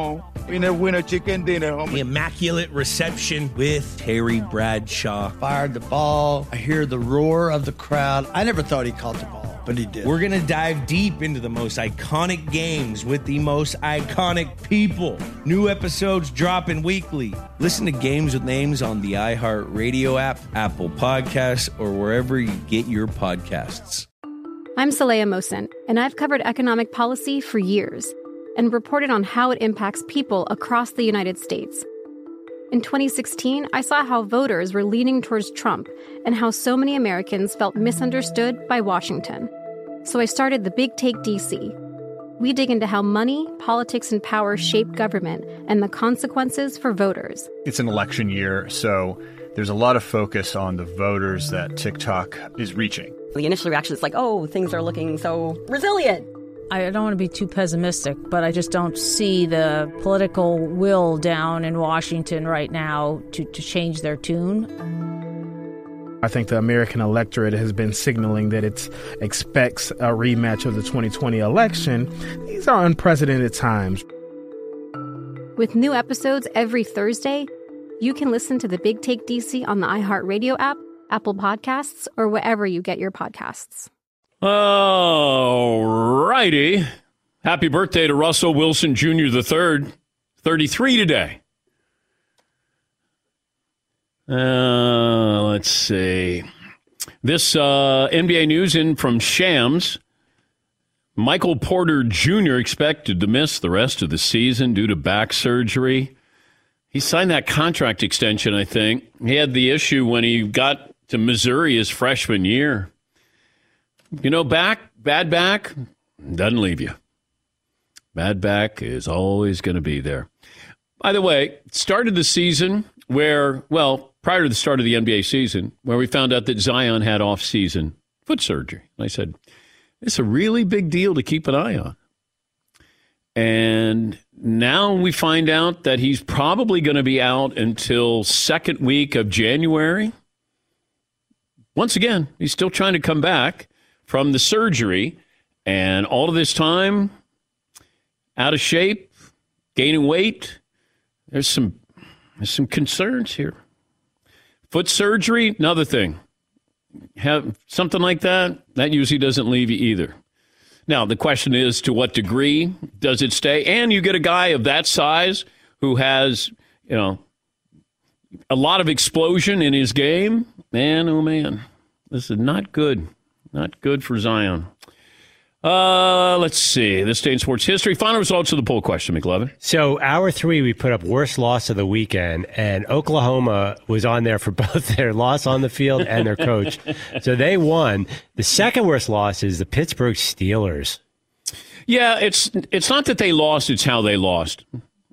Winner, winner, chicken dinner, homie. The immaculate reception with Terry Bradshaw. Fired the ball. I hear the roar of the crowd. I never thought he caught the ball, but he did. We're going to dive deep into the most iconic games with the most iconic people. New episodes dropping weekly. Listen to Games with Names on the iHeartRadio app, Apple Podcasts, or wherever you get your podcasts. I'm Saleha Mohsin, and I've covered economic policy for years and reported on how it impacts people across the United States. In twenty sixteen, I saw how voters were leaning towards Trump and how so many Americans felt misunderstood by Washington. So I started the Big Take D C. We dig into how money, politics, and power shape government and the consequences for voters. It's an election year, so there's a lot of focus on the voters that TikTok is reaching. The initial reaction is like, oh, things are looking so resilient. I don't want to be too pessimistic, but I just don't see the political will down in Washington right now to, to change their tune. I think the American electorate has been signaling that it expects a rematch of the twenty twenty election. These are unprecedented times. With new episodes every Thursday, you can listen to the Big Take D C on the iHeartRadio app, Apple Podcasts, or wherever you get your podcasts. All righty. Happy birthday to Russell Wilson Junior the third, thirty-three today. Uh, let's see. This uh, N B A news in from Shams. Michael Porter Junior expected to miss the rest of the season due to back surgery. He signed that contract extension, I think. He had the issue when he got to Missouri his freshman year. You know, back, bad back, doesn't leave you. Bad back is always going to be there. By the way, started the season where, well, prior to the start of the N B A season, where we found out that Zion had off-season foot surgery. And I said, it's a really big deal to keep an eye on. And now we find out that he's probably going to be out until second week of January. Once again, he's still trying to come back from the surgery, and all of this time, out of shape, gaining weight. There's some there's some concerns here. Foot surgery, another thing. Have something like that, that usually doesn't leave you either. Now, the question is, to what degree does it stay? And you get a guy of that size who has, you know, a lot of explosion in his game. Man, oh man, this is not good. Not good for Zion. Uh, let's see. This day in sports history. Final results of the poll question, McLovin. So, hour three, we put up worst loss of the weekend, and Oklahoma was on there for both their loss on the field and their coach. So they won. The second worst loss is the Pittsburgh Steelers. Yeah, it's it's not that they lost, it's how they lost.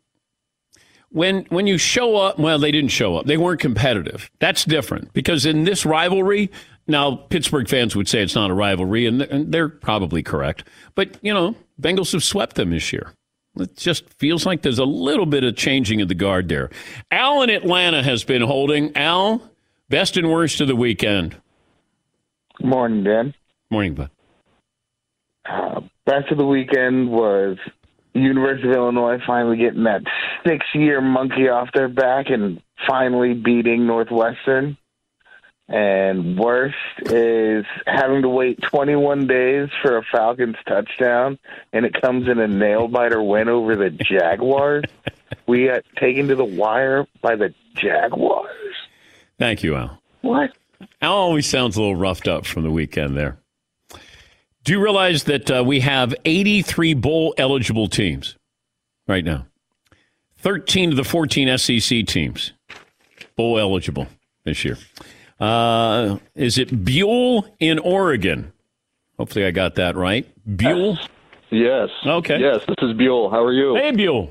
When when you show up, well, they didn't show up. They weren't competitive. That's different, because in this rivalry, now Pittsburgh fans would say it's not a rivalry, and they're probably correct. But, you know, Bengals have swept them this year. It just feels like there's a little bit of changing of the guard there. Al in Atlanta has been holding. Al, best and worst of the weekend. Good morning, Dan. Morning, bud. Uh, best of the weekend was University of Illinois finally getting that six-year monkey off their back and finally beating Northwestern. And worst is having to wait twenty-one days for a Falcons touchdown, and it comes in a nail-biter win over the Jaguars. We got taken to the wire by the Jaguars. Thank you, Al. What? Al always sounds a little roughed up from the weekend there. Do you realize that uh, we have eighty-three bowl-eligible teams right now? thirteen of the fourteen S E C teams bowl-eligible this year. Uh, is it Buell in Oregon? Hopefully I got that right. Buell? Yes. Okay. Yes, this is Buell. How are you? Hey, Buell.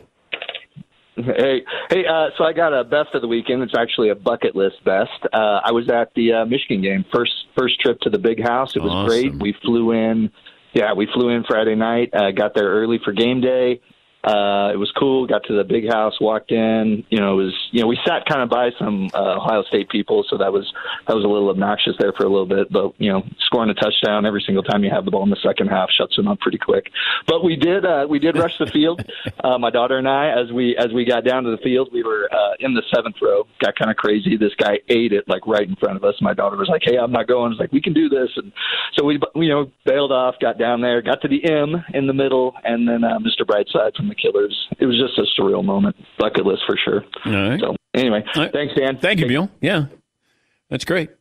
Hey, hey. Uh, so I got a best of the weekend. It's actually a bucket list best. Uh, I was at the uh, Michigan game. First, first trip to the Big House. It was awesome. great. We flew in. Yeah, we flew in Friday night. Uh, got there early for game day. Uh, it was cool. Got to the big house, walked in. You know, it was you know we sat kind of by some uh, Ohio State people, so that was that was a little obnoxious there for a little bit. But you know, scoring a touchdown every single time you have the ball in the second half shuts them up pretty quick. But we did uh, we did rush the field. Uh, my daughter and I, as we as we got down to the field, we were uh, in the seventh row. Got kind of crazy. This guy ate it like right in front of us. My daughter was like, "Hey, I'm not going." I was like, "We can do this." And so we you know bailed off, got down there, got to the M in the middle, and then uh, Mister Brightside from the Killers. It was just a surreal moment. Bucket list for sure. All right. So anyway, right. Thanks, Dan. Thank you, Bill. Yeah, that's great.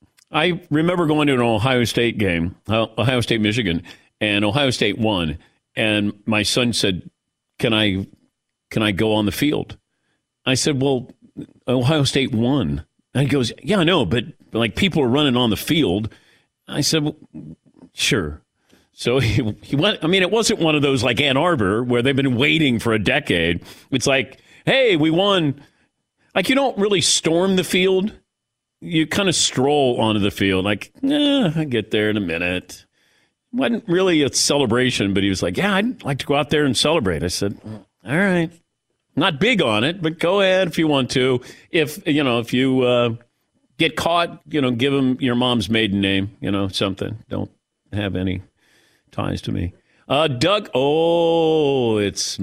I remember going to an Ohio State game, Ohio State, Michigan, and Ohio State won. And my son said, "Can I, can I go on the field?" I said, "Well, Ohio State won." And he goes, "Yeah, I know, but like people are running on the field." I said, well, "Sure." So he, he went. I mean, it wasn't one of those like Ann Arbor where they've been waiting for a decade. It's like, hey, we won. Like you don't really storm the field. You kind of stroll onto the field. Like, nah, I get there in a minute. It wasn't really a celebration, but he was like, yeah, I'd like to go out there and celebrate. I said, all right. Not big on it, but go ahead if you want to. If, you know, if you uh, get caught, you know, give him your mom's maiden name, you know, something. Don't have any ties to me. Uh, Doug, oh, it's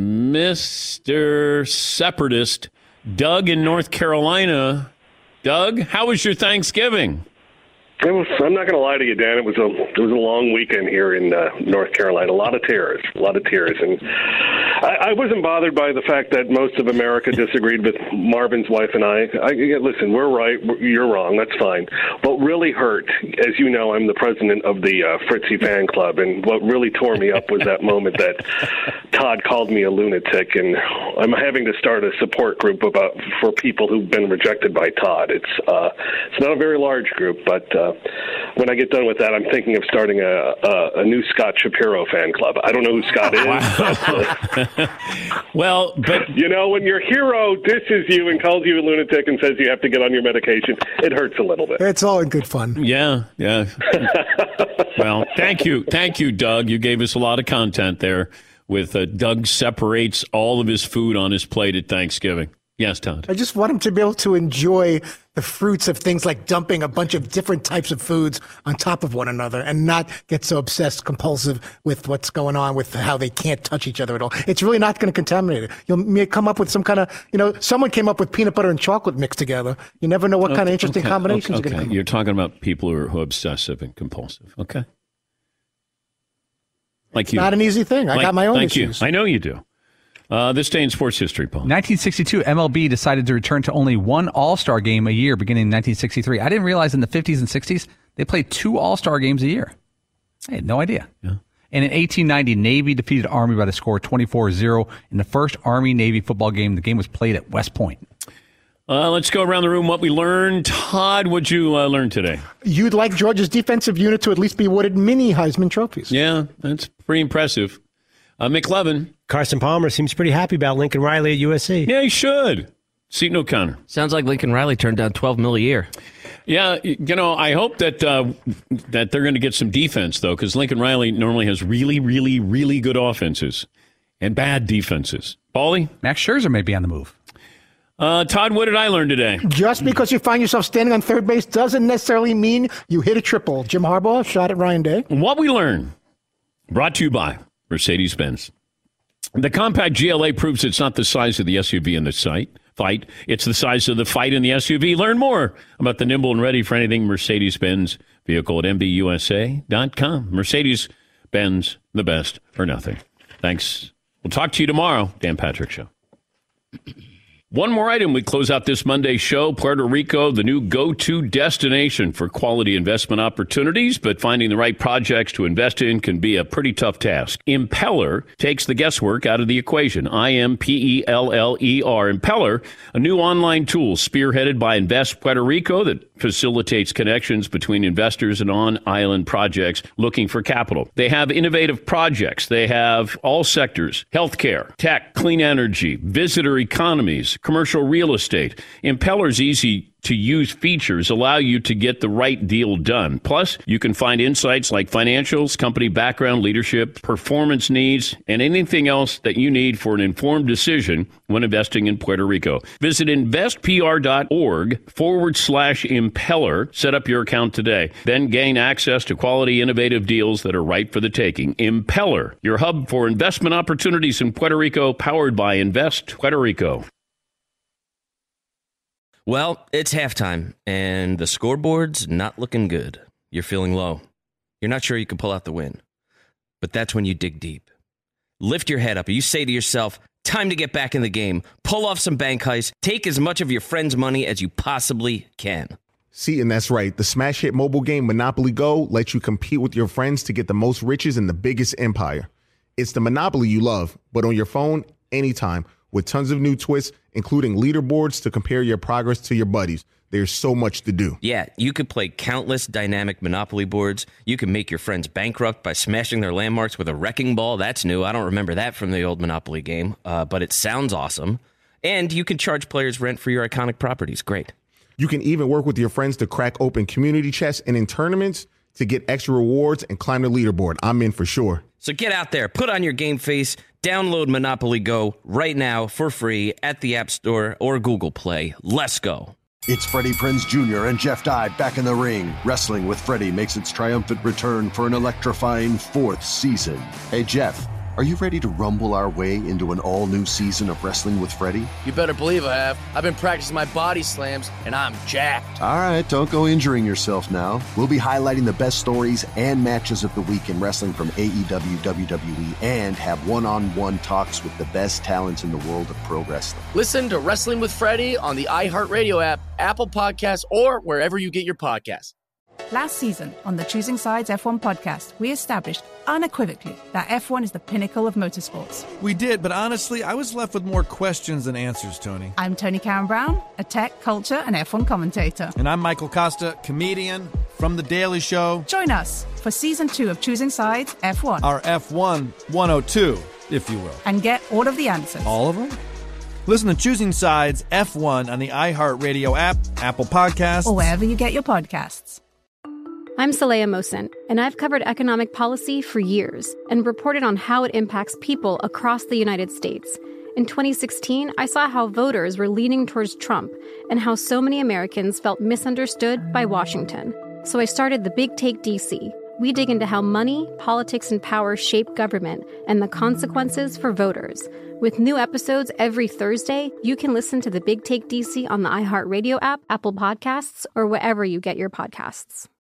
Mister Separatist. Doug in North Carolina. Doug, how was your Thanksgiving? It was. I'm not going to lie to you, Dan. It was a it was a long weekend here in uh, North Carolina. A lot of tears, a lot of tears, and I, I wasn't bothered by the fact that most of America disagreed with Marvin's wife and I. I listen, we're right, you're wrong. That's fine. What really hurt, as you know, I'm the president of the uh, Fritzy fan club, and what really tore me up was that moment that Todd called me a lunatic, and I'm having to start a support group about for people who've been rejected by Todd. It's uh, it's not a very large group, but. Uh, When I get done with that, I'm thinking of starting a, a, a new Scott Shapiro fan club. I don't know who Scott is. Wow. Well, but you know, when your hero disses you and calls you a lunatic and says you have to get on your medication, it hurts a little bit. It's all in good fun. Yeah, yeah. Well, thank you. Thank you, Doug. You gave us a lot of content there with uh, Doug separates all of his food on his plate at Thanksgiving. Yes, Todd. I just want him to be able to enjoy the fruits of things like dumping a bunch of different types of foods on top of one another and not get so obsessed, compulsive with what's going on with how they can't touch each other at all. It's really not going to contaminate it. You'll may come up with some kind of, you know, someone came up with peanut butter and chocolate mixed together. You never know what okay, kind of interesting okay, combinations okay, are going to okay. come You're up. talking about people who are, who are obsessive and compulsive. Okay. Like you. Not an easy thing. I like, got my own like issues. You. I know you do. Uh, this day in sports history, Paul. nineteen sixty-two, M L B decided to return to only one All-Star game a year beginning in nineteen sixty-three. I didn't realize in the fifties and sixties they played two All-Star games a year. I had no idea. Yeah. And in eighteen ninety, Navy defeated Army by the score twenty-four zero in the first Army-Navy football game. The game was played at West Point. Uh, let's go around the room what we learned. Todd, what'd you uh, learn today? You'd like Georgia's defensive unit to at least be awarded mini Heisman trophies. Yeah, that's pretty impressive. Uh, McLevin. Carson Palmer seems pretty happy about Lincoln Riley at U S C. Yeah, he should. Seton O'Connor. Sounds like Lincoln Riley turned down twelve mil a year. Yeah, you know, I hope that uh, that they're going to get some defense, though, because Lincoln Riley normally has really, really, really good offenses and bad defenses. Paulie? Max Scherzer may be on the move. Uh, Todd, what did I learn today? Just because you find yourself standing on third base doesn't necessarily mean you hit a triple. Jim Harbaugh shot at Ryan Day. What we learned, brought to you by Mercedes-Benz. The compact G L A proves it's not the size of the S U V in the site, fight. It's the size of the fight in the S U V. Learn more about the nimble and ready for anything Mercedes-Benz vehicle at M B U S A dot com. Mercedes-Benz, the best or nothing. Thanks. We'll talk to you tomorrow. Dan Patrick Show. One more item. We close out this Monday show. Puerto Rico, the new go-to destination for quality investment opportunities, but finding the right projects to invest in can be a pretty tough task. Impeller takes the guesswork out of the equation. I M P E L L E R. Impeller, a new online tool spearheaded by Invest Puerto Rico that facilitates connections between investors and on-island projects looking for capital. They have innovative projects. They have all sectors: healthcare, tech, clean energy, visitor economies, commercial real estate. Impeller's easy easy-to-use features allow you to get the right deal done. Plus, you can find insights like financials, company background, leadership, performance needs, and anything else that you need for an informed decision when investing in Puerto Rico. Visit investpr.org forward slash impeller. Set up your account today. Then gain access to quality, innovative deals that are right for the taking. Impeller, your hub for investment opportunities in Puerto Rico, powered by Invest Puerto Rico. Well, it's halftime, and the scoreboard's not looking good. You're feeling low. You're not sure you can pull out the win. But that's when you dig deep. Lift your head up, and you say to yourself, time to get back in the game. Pull off some bank heists. Take as much of your friend's money as you possibly can. See, and that's right. The smash hit mobile game Monopoly Go lets you compete with your friends to get the most riches in the biggest empire. It's the Monopoly you love, but on your phone, anytime, with tons of new twists, including leaderboards to compare your progress to your buddies. There's so much to do. Yeah, you could play countless dynamic Monopoly boards. You can make your friends bankrupt by smashing their landmarks with a wrecking ball. That's new. I don't remember that from the old Monopoly game, uh, but it sounds awesome. And you can charge players rent for your iconic properties. Great. You can even work with your friends to crack open community chests and in tournaments to get extra rewards and climb the leaderboard. I'm in for sure. So get out there, put on your game face, download Monopoly Go right now for free at the App Store or Google Play. Let's go. It's Freddie Prinze Junior and Jeff Dye back in the ring. Wrestling with Freddie makes its triumphant return for an electrifying fourth season. Hey, Jeff, are you ready to rumble our way into an all-new season of Wrestling with Freddie? You better believe I have. I've been practicing my body slams, and I'm jacked. All right, don't go injuring yourself now. We'll be highlighting the best stories and matches of the week in wrestling from A E W, W W E, and have one-on-one talks with the best talents in the world of pro wrestling. Listen to Wrestling with Freddie on the iHeartRadio app, Apple Podcasts, or wherever you get your podcasts. Last season on the Choosing Sides F one podcast, we established unequivocally that F one is the pinnacle of motorsports. We did, but honestly, I was left with more questions than answers, Tony. I'm Tony Karen Brown, a tech, culture, and F one commentator. And I'm Michael Costa, comedian from The Daily Show. Join us for season two of Choosing Sides F one. Our F one one oh two, if you will. And get all of the answers. All of them? Listen to Choosing Sides F one on the iHeartRadio app, Apple Podcasts, or wherever you get your podcasts. I'm Saleha Mohsin, and I've covered economic policy for years and reported on how it impacts people across the United States. In twenty sixteen, I saw how voters were leaning towards Trump and how so many Americans felt misunderstood by Washington. So I started The Big Take D C. We dig into how money, politics, and power shape government and the consequences for voters. With new episodes every Thursday, you can listen to The Big Take D C on the iHeartRadio app, Apple Podcasts, or wherever you get your podcasts.